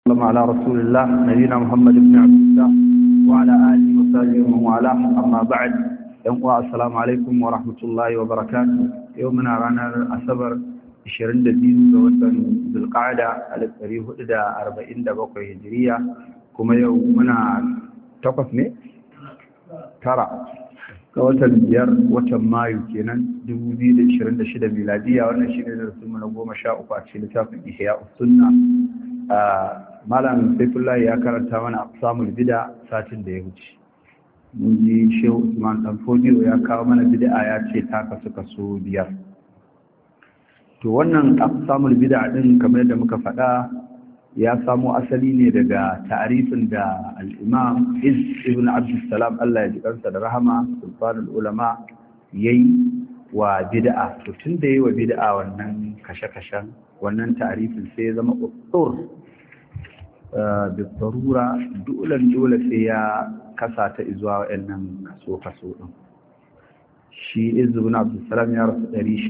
اللهم على رسول الله نبينا محمد بن عبد الله وعلى آله وصحبه ومن والاه أما بعد السلام عليكم ورحمة الله وبركاته. يومنا رانا الأسبر 22 ga watan Zulqa'ada 1447 Hijriya kuma yau muna takwas ne tara ga watan biyar watan Mayu kenan 2026 miladiya. Wannan shine darasin mu na 13 a cikin littafin Ihya'us Sunnah. Malam Saifullah ya karanta mana aqsamul bid'a satin da ya wuce. Mun ji Shehu Usman Dan Fodiyo ya kawo mana bid'a ya ce ta kasu kaso biyar. To wannan aqsamul bid'a din kamar yadda muka faɗa ya samo asali ne daga ta'arifin da al-Imam Ibn Abdus Salam Allah ya ji kansa da rahama sultanul ulama yayi wa bid'a. To tunda yayi wa bid'a wannan kashe-kashen wannan ta'arifin sai ya zama usur بالضرورة dole sai ya kasa ta izuwa wa'annan kaso din. Shi Ibn Abdul Salam ya rasu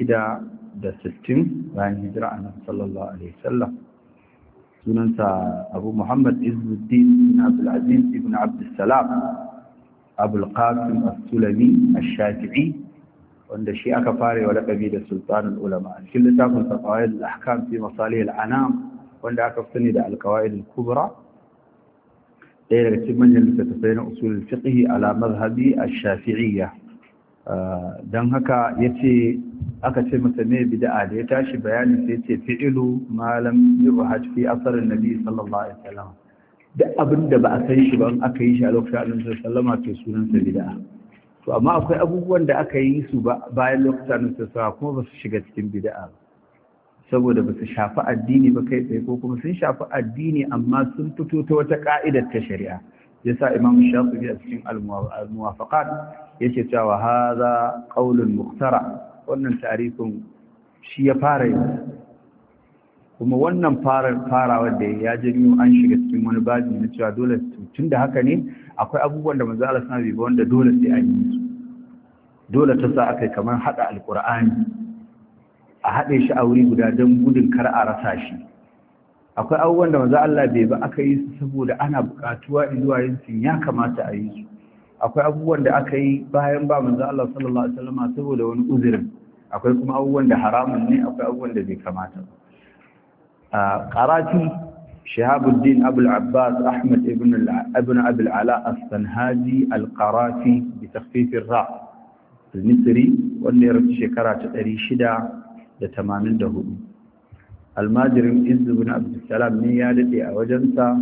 660 bayan hijira annabi sallallahu alaihi wasallam. Sunansa Abu Muhammad Izzuddin ibn Abdul Aziz ibn Abdul Salam Abul Qasim As-Sulami Ash-Shafi'i, wanda shi aka fara wa laqabi da Sultanul Ulama. Cikin littafin Qawaid al-Ahkam fi Masalih al-Anam wanda aka sani da al-Qawaid al-Kubra, ɗaya daga cikin manyan littattafai na usul fiqh ala mazhabi ash-Shafi'iyya. Dan haka yace aka ce masa me bid'a, da ya tashi bayani sai yace fi'lu ma lam yuhaj fi asr an-nabi sallallahu alaihi wasallam. Duk abinda ba a san shi ba in aka yi shi a lokacin Annabi sallallahu alaihi wasallam to sunansa bid'a. To amma akwai abubuwan da aka yi su bayan lokacin Annabi sallallahu alaihi wasallam kuma ba su shiga cikin bid'a ba, saboda ba su shafi addini ba kai tsaye, ko kuma sun shafi addini amma sun fito ta wata ka'idar ta shari'a. Yasa Imam Shafi'i a cikin al-Muwafaqat yake cewa hadha qaulun muhtara, wannan ta'arifin shi ya fara yi, kuma wannan farawa da ya janyo an shiga cikin wani babi na cewa dole tunda haka ne akwai abubuwan da manzo Allah sallallahu alaihi wasallam wanda dole sai an yi su. Dole ta sa akai kamar hada alqur'ani a haɗe shi a wuri guda don gudun kar a rasa shi. Akwai abubuwan da manzo Allah bai ba aka yi su saboda ana buƙatuwa zuwa yin su, ya kamata a yi su. Akwai abubuwan da aka yi bayan ba manzo Allah sallallahu alaihi wasallam saboda wani uzurin. Akwai kuma abubuwan da haramun ne, akwai abubuwan da bai kamata ba. Qarafi Shihabuddin Abul Abbas Ahmad ibn Abi al-Ala As-Sanhaji Al-Qarafi bi takhfif ar-ra al-Misri, wanda ya rasu shekara ta 684. Almajirin Izz ibn Abdul Salam ne, ya dade a wajensa,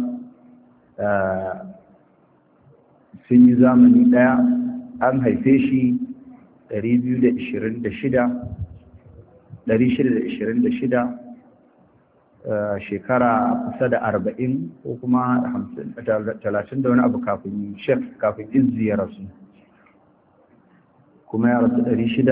sun yi zamani daya. An haife shi 626 shekara kusa da 40 ko kuma 30 da wani abu kafin Izz ya rasu, kuma ya rasu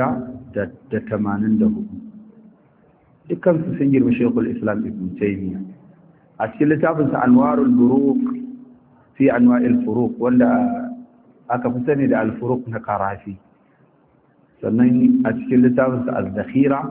684. Dukkansu sun girma Sheikhul Islam Ibn Taymiyyah. A cikin littafinsa Anwarul Buruq fi Anwa'il Furuq, wanda aka fi sani da Al-Furuq na Qarafi. Sannan a cikin littafinsa Al-Dakhira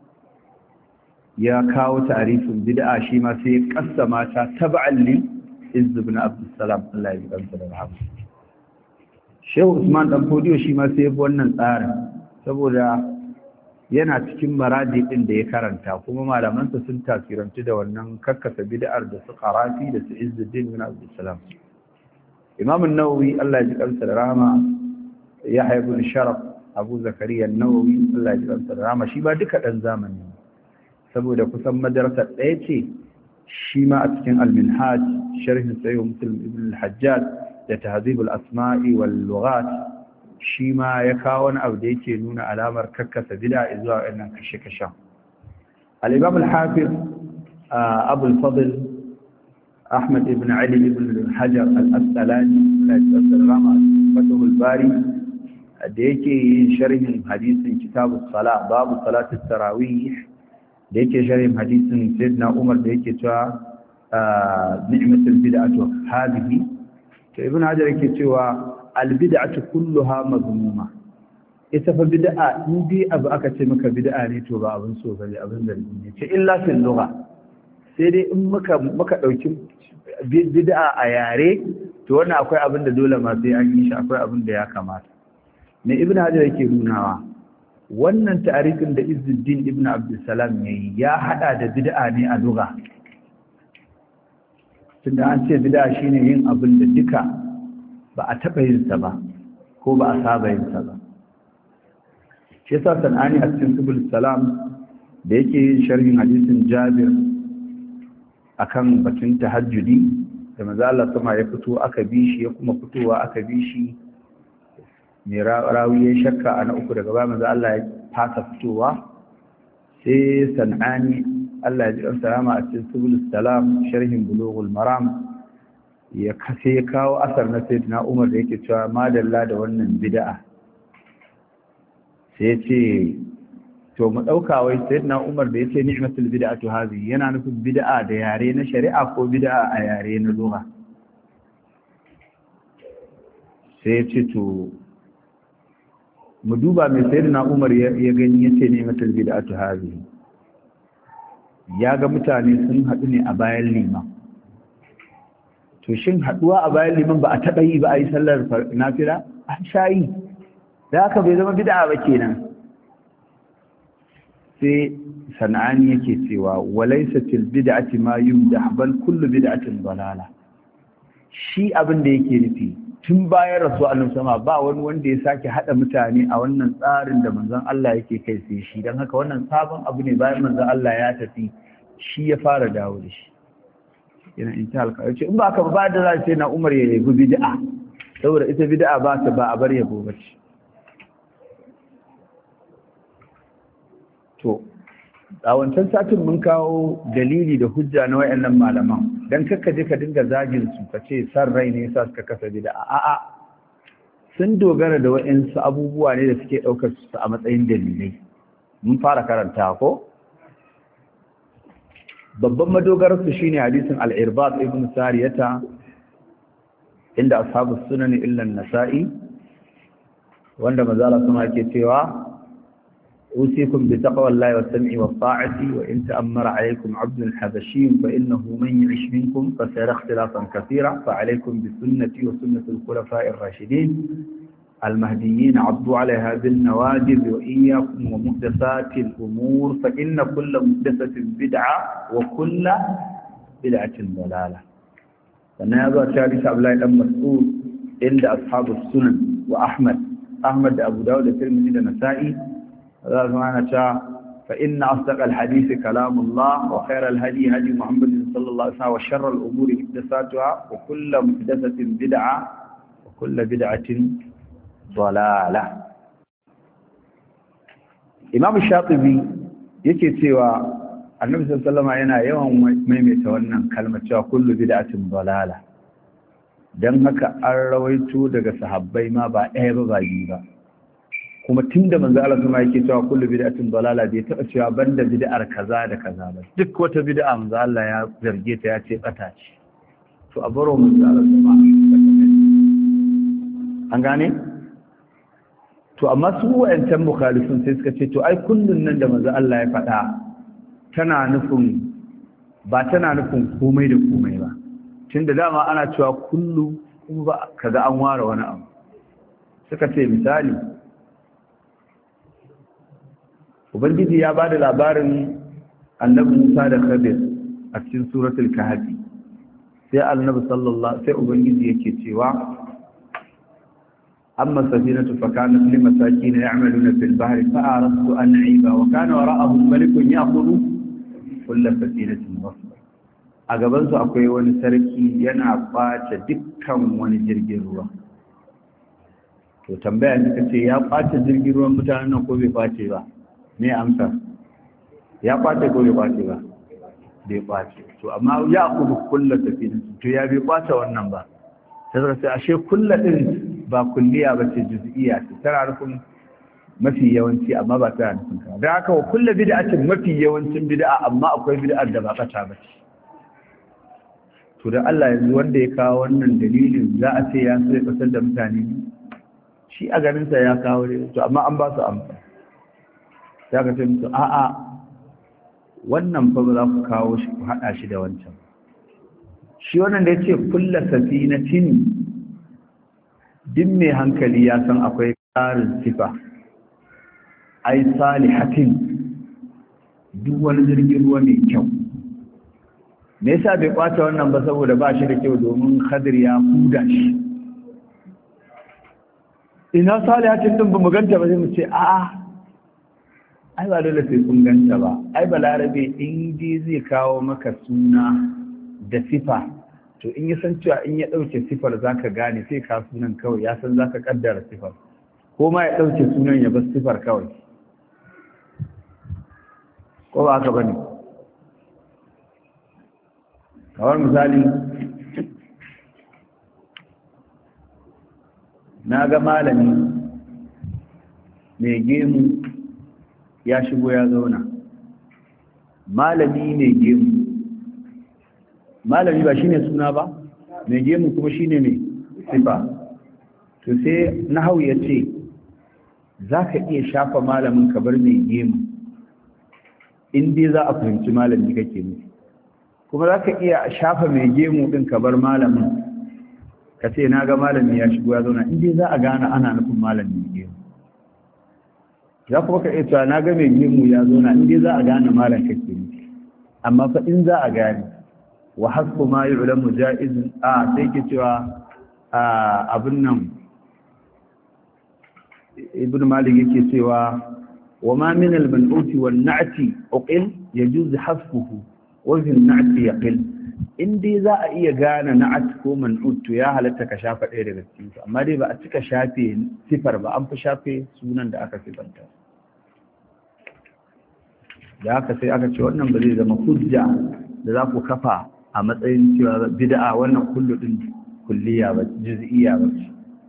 ya kawo ta'arifin bid'a, shi ma sai ya kassama ta tab'an li Izz ibn Abdus Salam, Allah ya ji da rahama. Shehu Usman Dan Fodiyo shi ma sai ya bi wannan tsarin, saboda yana cikin maradi din da ya karanta, kuma malamansa sun tasirantu da wannan kakkasa bid'ar da su Qarafi da su Izzuddin ibn Abdul Salam. Imam an-Nawawi Allah ya ji kansa da rahama, Yahya ibn Sharaf Abu Zakariya an-Nawawi Allah ya ji kansa da rahama, shi ba duka dan zamani, saboda kusan madrasa ɗaya ce. Shi ma a cikin al-Minhaj sharhin Sahih Muslim ibn al-Hajjaj da Tahdhib al-Asma'i wal Lughat, shi ma ya kawo wani abu da yake nuna alamar kakkasa bid'a zuwa wannan kashe-kashen. Al-Imam al-Hafiz Abu al-Fadl Ahmad ibn Ali ibn Hajar al-Asqalani Fathul Bari, da yake yin sharhin hadisin Kitabus Salah babu salatul tarawih, da yake sharhin hadisin Sayyidina Umar da yake cewa ni'matul bid'atu hadhihi, to Ibn Hajar yake cewa albid'atu kulluha mazmuma. Ita fa bid'a in dai abu aka ce maka bid'a ne to ba abin so bane, abin zargi ne, ce illa fil lugha, sai dai in muka ɗauki bid'a a yare to wannan akwai abin da dole ma sai an yi shi, akwai abin da ya kamata. Me Ibn Hajar yake nunawa, wannan ta'arifin da Izzuddin ibn Abdussalam yayi ya hada da bid'a ne a lugha. Tunda an ce bid'a shine yin abin da duka ba a taɓa yin sa ba ko ba a saba yin sa ba. Shi yasa Sanani a cikin Subul Salam da yake yin sharhin hadisin Jabir akan batun tahajjudi da manzo Allah sama ya fito aka bi shi, ya kuma fitowa aka bi shi, mai rawi ya shakka a na uku daga ba manzo Allah ya fasa fitowa, sai Sanani Allah ya ji salama a cikin Subul Salam sharhin Bulughul Maram ya kawo asar na Sayyidina Umar da yake cewa madalla da wannan bid'a. Sai ce to mu dauka wai Sayyidina Umar da yace ni'matul bid'atu hazi yana nufin bid'a da yare na shari'a ko bid'a a yare na lugha. Sai ce to mu duba mai Sayyidina Umar ya gani yace ni'matul bid'atu hazi, ya ga mutane sun haɗu ne a bayan liman. To shin haɗuwa a bayan liman ba a taɓa yi ba a yi sallar nafila? An sha yi, da haka bai zama bid'a ba kenan. Sai Sana'ani yake cewa walaysa til bid'ati ma yumdah bal kullu bid'atin dalala. Shi abin da yake nufi tun bayan rasu annabi sama ba wani wanda ya sake hada mutane a wannan tsarin da manzon Allah yake kai sai shi, dan haka wannan sabon abu ne bayan manzon Allah ya tafi shi ya fara dawo da shi. Yana intihal ka ce in ba ka ba da za ce na Umar ya yi bid'a, saboda ita bid'a ba ta ba a bar yabo bace. To a wancan satin mun kawo dalili da hujja na wayannan malaman, dan kakka je ka dinga zagin su ka ce san rai ne yasa suka kasa bid'a. A'a, sun dogara da wayansu abubuwa ne da suke daukar su a matsayin dalilai. Mun fara karanta ko babban madogarar su shine hadisin al-Irbad ibn Sariyata inda ashabu sunan illa an-Nasa'i, wanda manzo Allah sama yake cewa أوصيكم بتقوى الله والسمع والطاعة وإن تأمر عليكم عبد حبشي فإنه من يعش منكم فسيرى اختلافا كثيرا فعليكم بسنتي وسنة الخلفاء الراشدين المهديين عضوا عليها بالنواجذ وإياكم ومحدثات الأمور فإن كل محدثة بدعة وكل بدعة ضلالة. فنهذا ثالث عبد الله بن مسعود عند أصحاب السنن وأحمد أبو داود الترمذي والنسائي هذا معنى فإن أصدق الحديث كلام الله وخير الهدي هدي محمد صلى الله عليه وسلم وشر الأمور محدثاتها وكل محدثة بدعة وكل بدعة ضلالة. إمام الشاطبي yake cewa Annabi sallallahu alaihi wasallam yana yawan maimaita wannan kalmar cewa kullu bid'atin dalala, dan haka an rawaito daga sahabbai ma ba ɗaya ba ba biyu ba. Kuma tunda manzo Allah kuma yake cewa kullu bid'atin dalala bai taba cewa banda bid'ar kaza da kaza ba, duk wata bid'a manzo Allah ya zarge ta ya ce bata ce. To a baro manzo Allah kuma an gane? To amma su wa'ancan mukhalifun sai suka ce to ai kullun nan da manzo Allah ya faɗa tana nufin komai da komai ba, tunda dama ana cewa kullu kuma ba kaga an ware wani abu. Suka ce misali Ubangiji ya ba da labarin annabi Musa da Khadir a cikin suratul Kahfi, sai sai Ubangiji yake cewa amma safinatu fa kanat li masakin ya'maluna fil bahri fa aradtu an a'iba wa kana wara'ahum malikun ya'khudhu kull safinatin ghasba. A gaban su akwai wani sarki yana kwace dukkan wani jirgin ruwa. To tambaya ne kace ya kwace jirgin ruwan mutanen nan ko bai kwace ba? Me amsa? Ya kwace ko bai kwace ba? Bai kwace. To amma ya kudu kullu safinatin, to ya bai kwace wannan ba. Sai ashe kullu din ba kulliya ba ce, juz'iyya ce, tana nufin mafi yawanci amma ba tana nufin ka. Da haka wa kullu bid'atin mafi yawancin bid'a, amma akwai bid'ar da ba bata ba ce. To da Allah yanzu wanda ya kawo wannan dalilin za a ce ya so ya kasar da mutane, shi a ganin sa ya kawo ne, to amma an ba su amsa. Ya ka ce musu a'a wannan fa ba za ku kawo shi ku haɗa shi da wancan. Shi wannan da ya ce kulla safinatin, duk mai hankali ya san akwai ƙarin sifa, ai salihatin, duk wani jirgin ruwa mai kyau. Me yasa bai kwata wannan ba? Saboda ba shi da kyau, domin Khadir ya huda shi. Ina salihatin din ba mu ganta ba, sai mu ce a'a, ai ba dole sai kun ganta ba. Ai balarabe in dai zai kawo maka suna da sifa, to in ya san cewa in ya ɗauke sifar zaka gane, sai ka sunan kawai, ya san zaka kaddara sifar, ko ma ya ɗauke sunan ya bar sifar kawai, ko ba haka bane? Kawar misali, na ga malami mai gemu ya shigo ya zauna. Malami mai gemu, malami ba shine suna ba, mai gemu kuma shine mai sifa. To sai nahau ya ce za ka iya shafa malamin ka bar mai gemu in dai za a fahimci malami kake nufi, kuma za ka iya shafa mai gemu ɗin ka bar malamin ka ce na ga malami ya shigo ya zauna, in dai za a gane ana nufin malami mai gemu. Ya kuma ka iya cewa na ga mai gemu ya zauna, in dai za a gane malam kake nufi. Amma fa in za a gane, wa hasbu ma yu'lamu ja'izun, sai ke cewa abin nan ibn Malik yake cewa wa ma min al-man'uti wan na'ti uqil yajuz hasbuhu wa fi an-na'ti yaqil. In dai za a iya gane na'at ko man'ut, to ya halatta ka shafa ɗaya daga cikin su, amma dai ba a cika shafe sifar ba, an fi shafe sunan da aka sifanta. Da haka sai aka ce wannan ba zai zama hujja da za ku kafa a matsayin cewa bid'a, wannan kullu din kulliya ba, juz'iyya ba.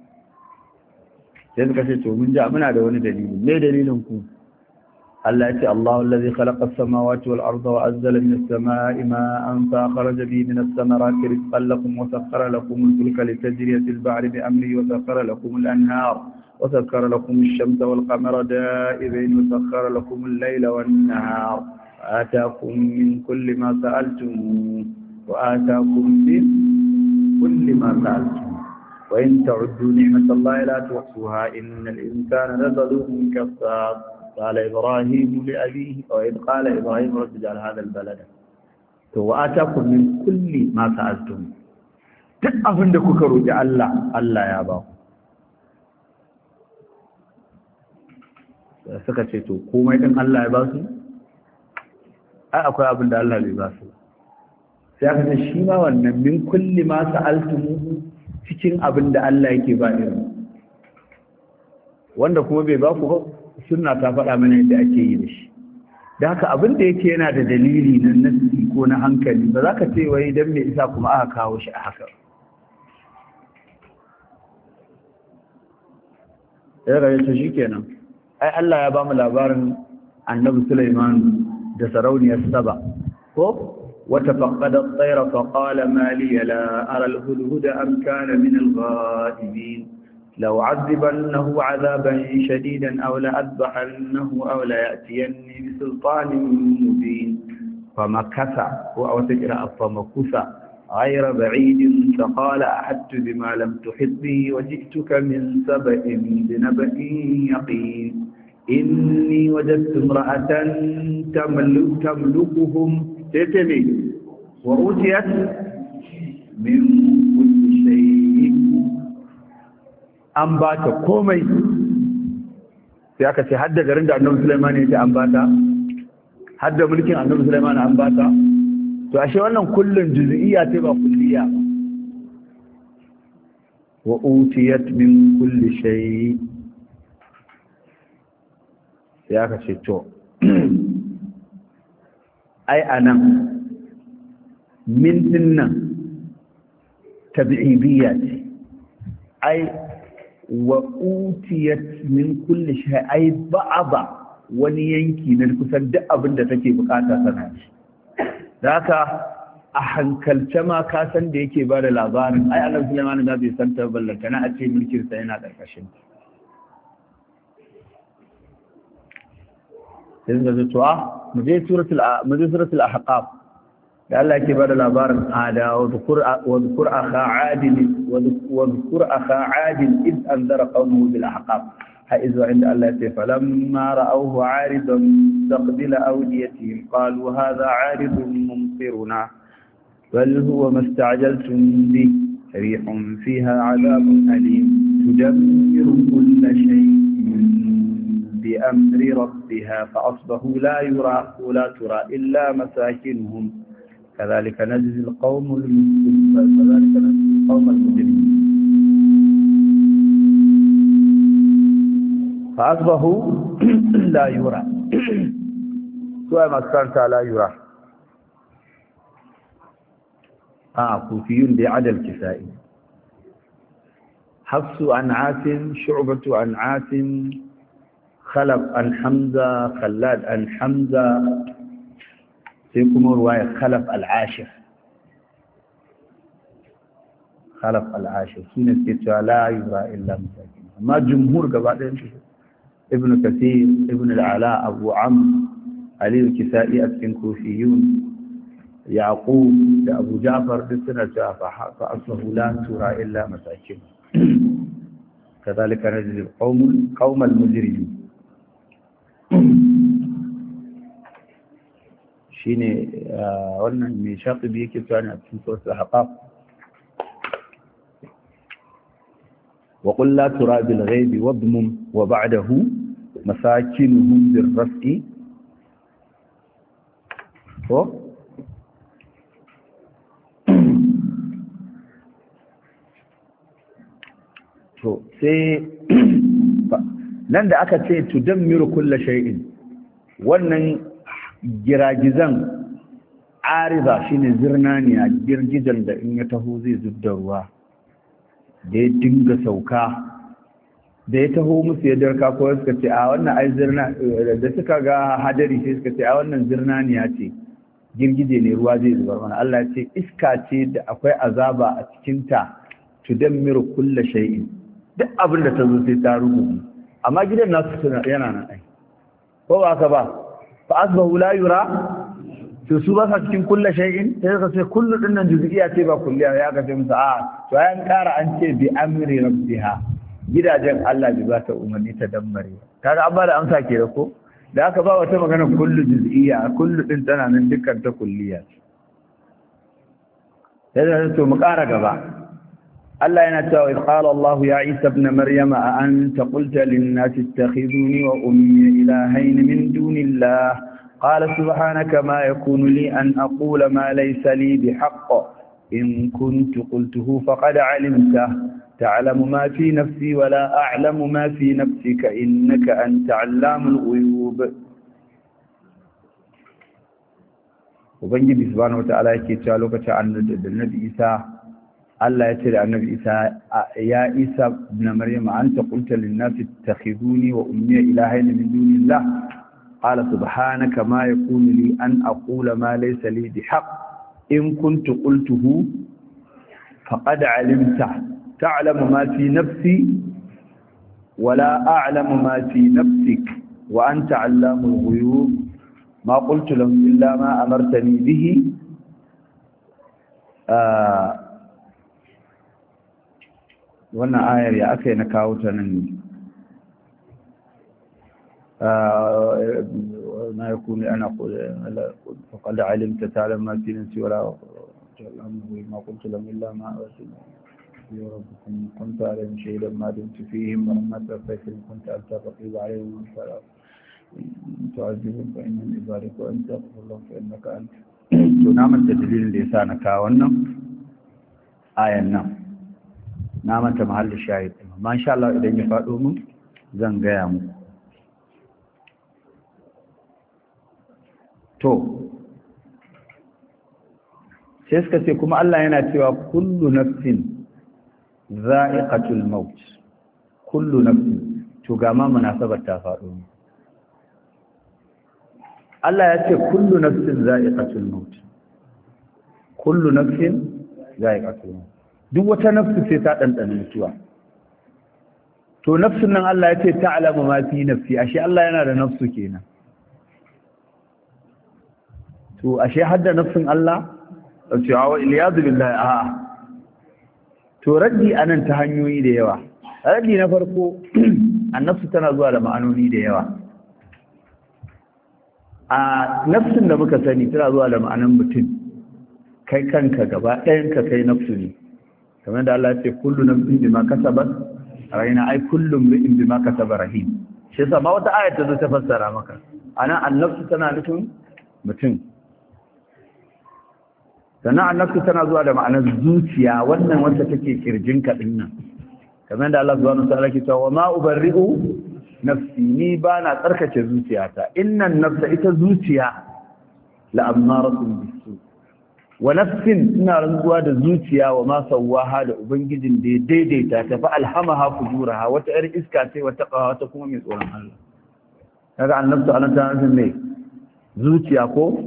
Sai suka ce to mun ja muna da wani dalili. Me dalilin ku? Allah ya ce Allahu allazi khalaqa as-samawati wal arda wa anzala minas samaa'i ma'an fa akhraja bihi minas samarati rizqan lakum wa sakhkhara lakum al-fulka litajriya fil bahri bi amrihi wa sakhkhara lakum al-anhar wa sakhkhara lakum ash-shamsa wal qamara daa'ibin wa sakhkhara lakum al-layla wan nahar wa ataakum min kulli ma sa'altum wa ataakum min kulli ma sa'altum wa in ta'uddu ni'matallahi la tuhsuha innal insana lazalumun kafar. قال إبراهيم لأبيه وإذ قال إبراهيم رب اجعل هذا البلد وآتاكم من كل ما سألتم. duk abin da kuka roƙi Allah, Allah ya ba ku. Suka ce to komai din Allah ya ba su? Ai akwai abin da Allah bai ba su. Sai aka ce shi ma wannan min kulli ma sa'altumuhu, cikin abin da Allah yake ba irin wanda kuma bai ba ku ba. Sunna ta faɗa mana yadda ake yi da shi. Da haka abin da yake yana da dalili na nasi ko na hankali, ba za ka ce wai don me isa kuma aka kawo shi a haka. Ya gare ta shi kenan. Ai Allah ya ba mu labarin annabi Sulaiman da sarauniyar Saba. Ko wata faqqada at-tayra fa qala ma li la ara al-hudhuda am kana min al-ghaibin. لو عذبنه عذابا شديدا أو لأذبحنه أو ليأتيني بسلطان مبين. فمكث أو تقرأ فمكث غير بعيد فقال أحدت بما لم تحط به وجئتك من سبأ بنبأ يقين إني وجدت امرأة تملكهم تتمي وأوتيت من كل شيء. An ba ta komai, sai aka ce hadda garin da annabi Sulaiman ya ce an ba ta, hadda mulkin annabi Sulaiman an ba ta. To ashe wannan kullun juz'iyya ce ba kulliya ba. Wa utiyat min kulli shay. Sai aka ce to ai anan min dinnan tabi'iyya ce. Ai wa utiyat min kulli shay, ai ba'aba wani yanki na kusan duk abin da take bukata sana ci. Da haka a hankalce ma ka san da yake ba da labarin ai Annabi Sulaiman da bai san ta ballanta na a ce mulkin sa yana karkashin. sai suka ce to mu je suratul ahqaf da Allah yake bada labarin ada wa dhkur akha ad id anzara qawmuhu bil ahqaf haizu inda Allah ya ce falamma ra'awhu 'aridan mustaqbila awdiyatihim qalu hadha 'aridun mumtiruna bal huwa mastajaltum bi rihun fiha 'adabun alim tudammiru kulla shay'in bi amri rabbiha fa asbahu la yura wala tura illa masakinuhum kadhalika najzi al-qawma al-mujrimin فأصبحوا لا يرى سواء ما كانت لا يرى كوفيون بعدل كسائي حفص عن عاصم شعبة عن عاصم خلف عن حمزة خلاد عن حمزة سيكون رواية خلف العاشر سنة لا يرى إلا مساكين ما جمهور قبائل ابن كثير ابن العلاء أبو عمرو علي الكسائي أسكن كوفيون يعقوب أبو جعفر بالسنة فأصله لا ترى إلا مساكين كذلك نجزي القوم المجرمين شيني قلنا من شاطبي كيف يعني أسكن سورة الأحقاف وقل لا ترى بالغيب واضمم وبعده مساكنهم بالرفع to sai nan da aka ce tudammiru kulla shay'in wannan giragizan ariza shine zirnaniya girgijan da in ya taho zai zubda ruwa da ya dinga sauka da ya taho musu ya darka ko suka ce a wannan ai zirna da suka ga hadari sai suka ce a wannan zirnaniya ce girgije ne ruwa zai zubar mana Allah ya ce iska ce da akwai azaba a cikin ta tudammiru kulla shay'in duk abin da ta zo sai ta rubuta amma gidan nasu yana nan ai ko ba haka ba fa asbahu la yura to su ba sa cikin kulla shay'in sai ka ce kullu dinnan juz'iyya ce ba kulliya ya ga sai musu to ayan kara an ce bi amri rabbiha gidajen Allah bai ba ta umarni ta dammare kaga an ba da amsa ke da ko da aka ba wata magana kullu juz'iyya kullu din tana nan dukkan ta kulliya sai da to mu kara gaba Allah yana cewa qala Allah ya Isa ibn Maryam a anta qulta lin-nasi ittakhiduni wa ummi ilahayn min dunillah قال سبحانك ما يكون لي أن أقول ما ليس لي بحق إن كنت قلته فقد علمته تعلم ما في نفسي ولا أعلم ما في نفسك إنك أنت علام الغيوب وبنجي سبحانه وتعالى يكي لوكا عن النبي إيسى الله يترى النبي إيسى يا إيسى ابن مريم أنت قلت للناس اتخذوني وأمي إلهين من دون الله قال سبحانك ما يكون لي أن أقول ما ليس لي بحق إن كنت قلته فقد علمته تعلم ما في نفسي ولا أعلم ما في نفسك وأنت علام الغيوب ما قلت لهم إلا ما أمرتني به وانا آية يا أخي نكاوتنا ما يكون أنا أقول فقد علمت تعلم ما في نفسي ولا ما قلت لهم إلا ما أرسلنا يا ربكم كنت عليهم شهيدا ما دمت فيهم ولما توفيتهم كنت أنت الرقيب عليهم فلا تعذبهم فإنهم عبادك وأن تغفر لهم فإنك أنت نعم التدليل لسانك والنم آية النم نعم محل الشاهد ما إن شاء الله إذا يفعلهم زنقيامه to sai suka ce kuma Allah yana cewa kullu nafsin za'iqatul maut kullu nafsin to ga ma munasabar ta faɗo Allah ya ce kullu nafsin za'iqatul maut kullu nafsin za'iqatul maut duk wata nafsi sai ta dandana mutuwa to nafsin nan Allah ya ce ta'lamu ma fi nafsi ashe Allah yana da nafsu kenan to ashe hadda nafsin Allah cewa iliyazu billahi a'a to raddi anan ta hanyoyi da yawa. Raddi na farko annafsu tana zuwa da ma'anoni da yawa. A nafsin da muka sani tana zuwa da ma'anan mutum, kai kanka gaba ɗayanka kai nafsu ne, kamar da Allah ya ce kullu nafsin bima kasabat rahina, ai kullum ri'in bima kasaba rahim. Shi yasa ma wata ayat ta zo ta fassara maka ana annafsu tana nufin mutum. Sannan annafsu tana zuwa da ma'anar zuciya, wannan wanda take kirjinka din nan, kamar da Allah subhanahu wa ta'ala ke cewa ma ubarri'u nafsi, ni ba na tsarkake zuciyata, innan nafsa ita zuciya la'ammaratun bisu, wa nafsin ina rantsuwa da zuciya wa ma sawwaha da ubangijin da ya daidaita ta fa alhamaha fujuraha, wata yar iska ce wata qawa wata kuma mai tsoron Allah. kaga annabtu anan ta nufin ne zuciya ko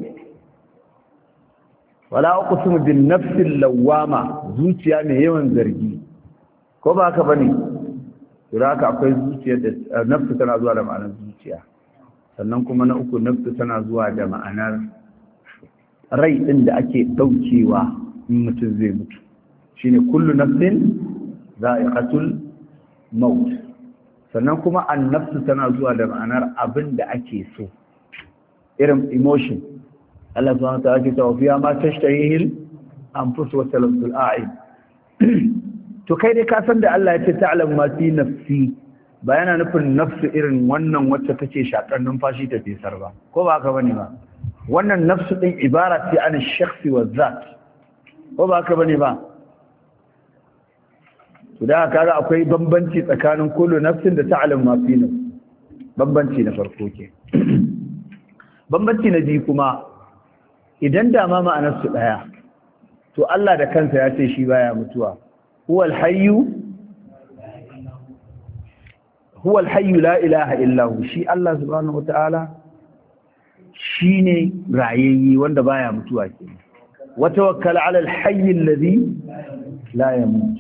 wala uqsimu bin nafsil lawama, zuciya mai yawan zargi ko ba haka bane. to haka akwai zuciya da nafsu tana zuwa da ma'anar zuciya. Sannan kuma na uku nafsu tana zuwa da ma'anar rai din da ake daukewa in mutum zai mutu, shine kullu nafsin za'iqatul maut. Sannan kuma an-nafsu tana zuwa da ma'anar abin da ake so, irin emotion. Allah subhanahu wa ta'ala ya ce fiha ma tashtahihil anfus wa talazul a'in. To kai dai ka san da Allah ya ce ta'lamu ma fi nafsi, ba yana nufin nafsu irin wannan wacce take shakar numfashi ta fesar ba, ko ba haka bane ba. Wannan nafsu din ibara ce an shakhsi wa zat, ko ba haka bane ba. To da kaga akwai bambanci tsakanin kullu nafsin da ta'lamu ma fi nafsi. Bambanci na farko ke. Bambanci na biyu kuma, idan da ma ma'anar su daya, to Allah da kansa ya ce shi baya mutuwa. هو الحي لا إله إلا هو. شي الله سبحانه وتعالى shine rayayye wanda baya mutuwa ke. wa tawakkal ala al-hayy alladhi la yamut.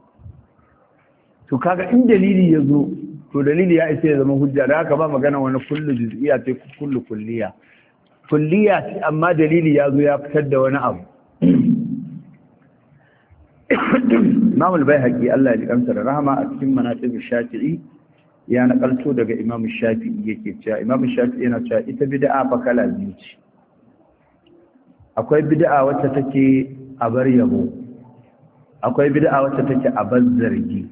to kaga in dalili yazo, to dalili ya isa ya zama hujja, da haka ba magana wani kullu juz'iyya ce kullu kulliya. Kulliya ce amma dalili yazo ya fitar da wani abu. Imam al-Baihaqi Allah ya ji kansa da rahama a cikin Manaqib Shafi'i ya nakalto daga Imam Shafi'i yake cewa Imam Shafi'i yana cewa ita bid'a fa kala biyu ce. Akwai bid'a wacce take a bar yabo, akwai bid'a wacce take a bar zargi.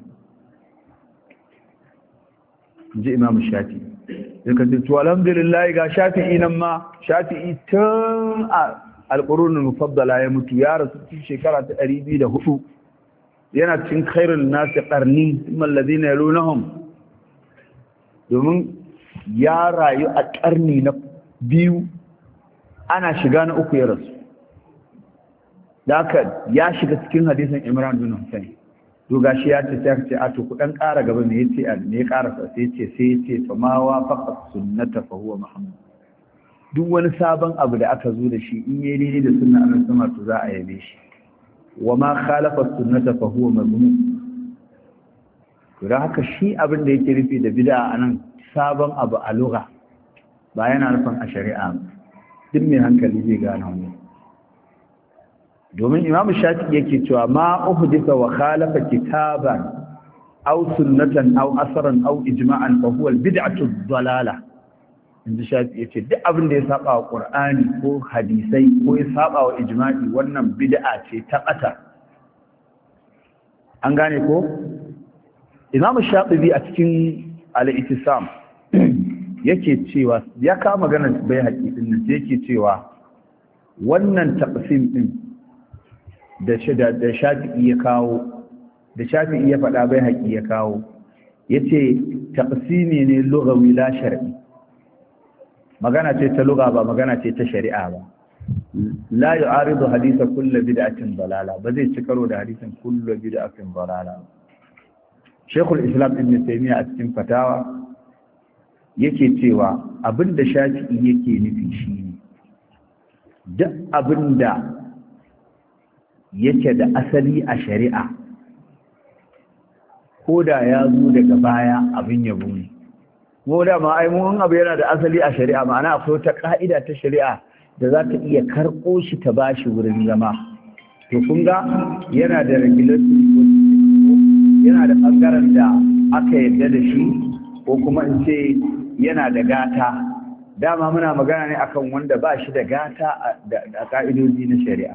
Ji Imam Shafi'i yake cewa alhamdulillah ga Shafi'i nan ma, Shafi'i tun al-qurun al-mufaddala ya mutu, ya rasu cikin shekara ta 204, yana cikin khairul nas qarni thumma alladhina yalunhum, domin ya rayu a karni na biyu, ana shiga na uku ya rasu. Da haka ya shiga cikin hadisin Imran bin Hussein. To gashi ya ce sai ce a to ku dan ƙara gaba me yace me ya ƙara sai yace fa ma wafaqa sunnata fa huwa Muhammad. Duk wani sabon abu da aka zo da shi in yayi daidai da sunna annabi sama to za a yabe shi. Wa ma khalafa sunnata fa huwa mazmum. To da haka shi abin da yake rufi da bid'a anan sabon abu a lugha, ba yana nufin a shari'a. Duk mai hankali zai gane wannan. Domin Imam Shafi'i yake cewa ma uhditha wa khalafa kitaban aw sunnatan aw asran aw ijma'an fa huwa al-bid'atu ad-dalalah. Inda Shafi'i yace duk abin da ya saba wa Qur'ani ko hadisai ko ya saba wa ijma'i, wannan bid'a ce ta ƙata. An gane ko? Imam Shafi'i a cikin al-Ittisam yake cewa, ya kama maganar Baihaqi din nan, yake cewa wannan taqsim din da Shafi'i ya kawo, da Shafi'i ya faɗa Baihaqi ya kawo, yace taqsimi ne lughawi la shar'i. magana ce ta lugha ba magana ce ta shari'a ba. la yu'aridu hadith kullu bid'atin dalala, ba zai ci karo da hadisin kullu bid'atin dalala. Sheikhul Islam Ibn Taymiyyah a cikin fatawa yake cewa abinda Shafi'i yake nufi shine duk abinda yake da asali a shari'a, ko da ya zo daga baya abin yabo ne. Mu da ma ai mun abu yana da asali a shari'a, ma'ana akwai ta ka'ida ta shari'a da za ta iya karɓo shi ta ba shi wurin zama. To kun ga yana da regulatory, yana da ɓangaren da aka yarda da shi, ko kuma in ce yana da gata. Dama muna magana ne akan wanda ba shi da gata da ka'idoji na shari'a.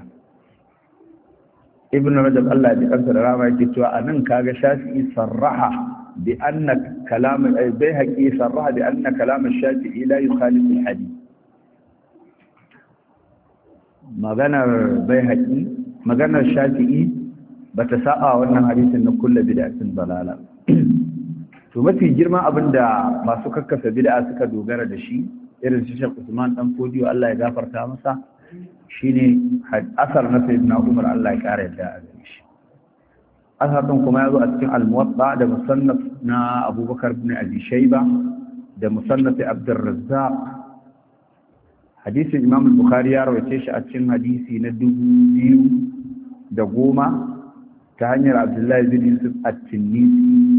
Ibn Rajab Allah ya ji kansa da rama yake cewa anan kaga Shafi'i sarraha bi anna kalam Baihaqi sarraha bi anna kalam Shafi'i la yukhalifu al-hadith. Maganar Shafi'i bata saba wannan hadisin na kullu bid'atin dalala. To mafi girman abinda masu kakkasa bid'a suka dogara da shi irin shi Sheikh Usman dan Fodiyo Allah ya gafarta masa shine asar na Sayyidina Umar Allah ya kare yadda a gare shi. Asar din kuma yazo a cikin Al-Muwatta da Musannaf na Abubakar ibn Abi Shayba da Musannaf Abdur Razzaq. Hadisin Imam Al-Bukhari ya rawaye shi a cikin hadisi na 2010 ta hanyar Abdullah ibn Yusuf At-Tinnisi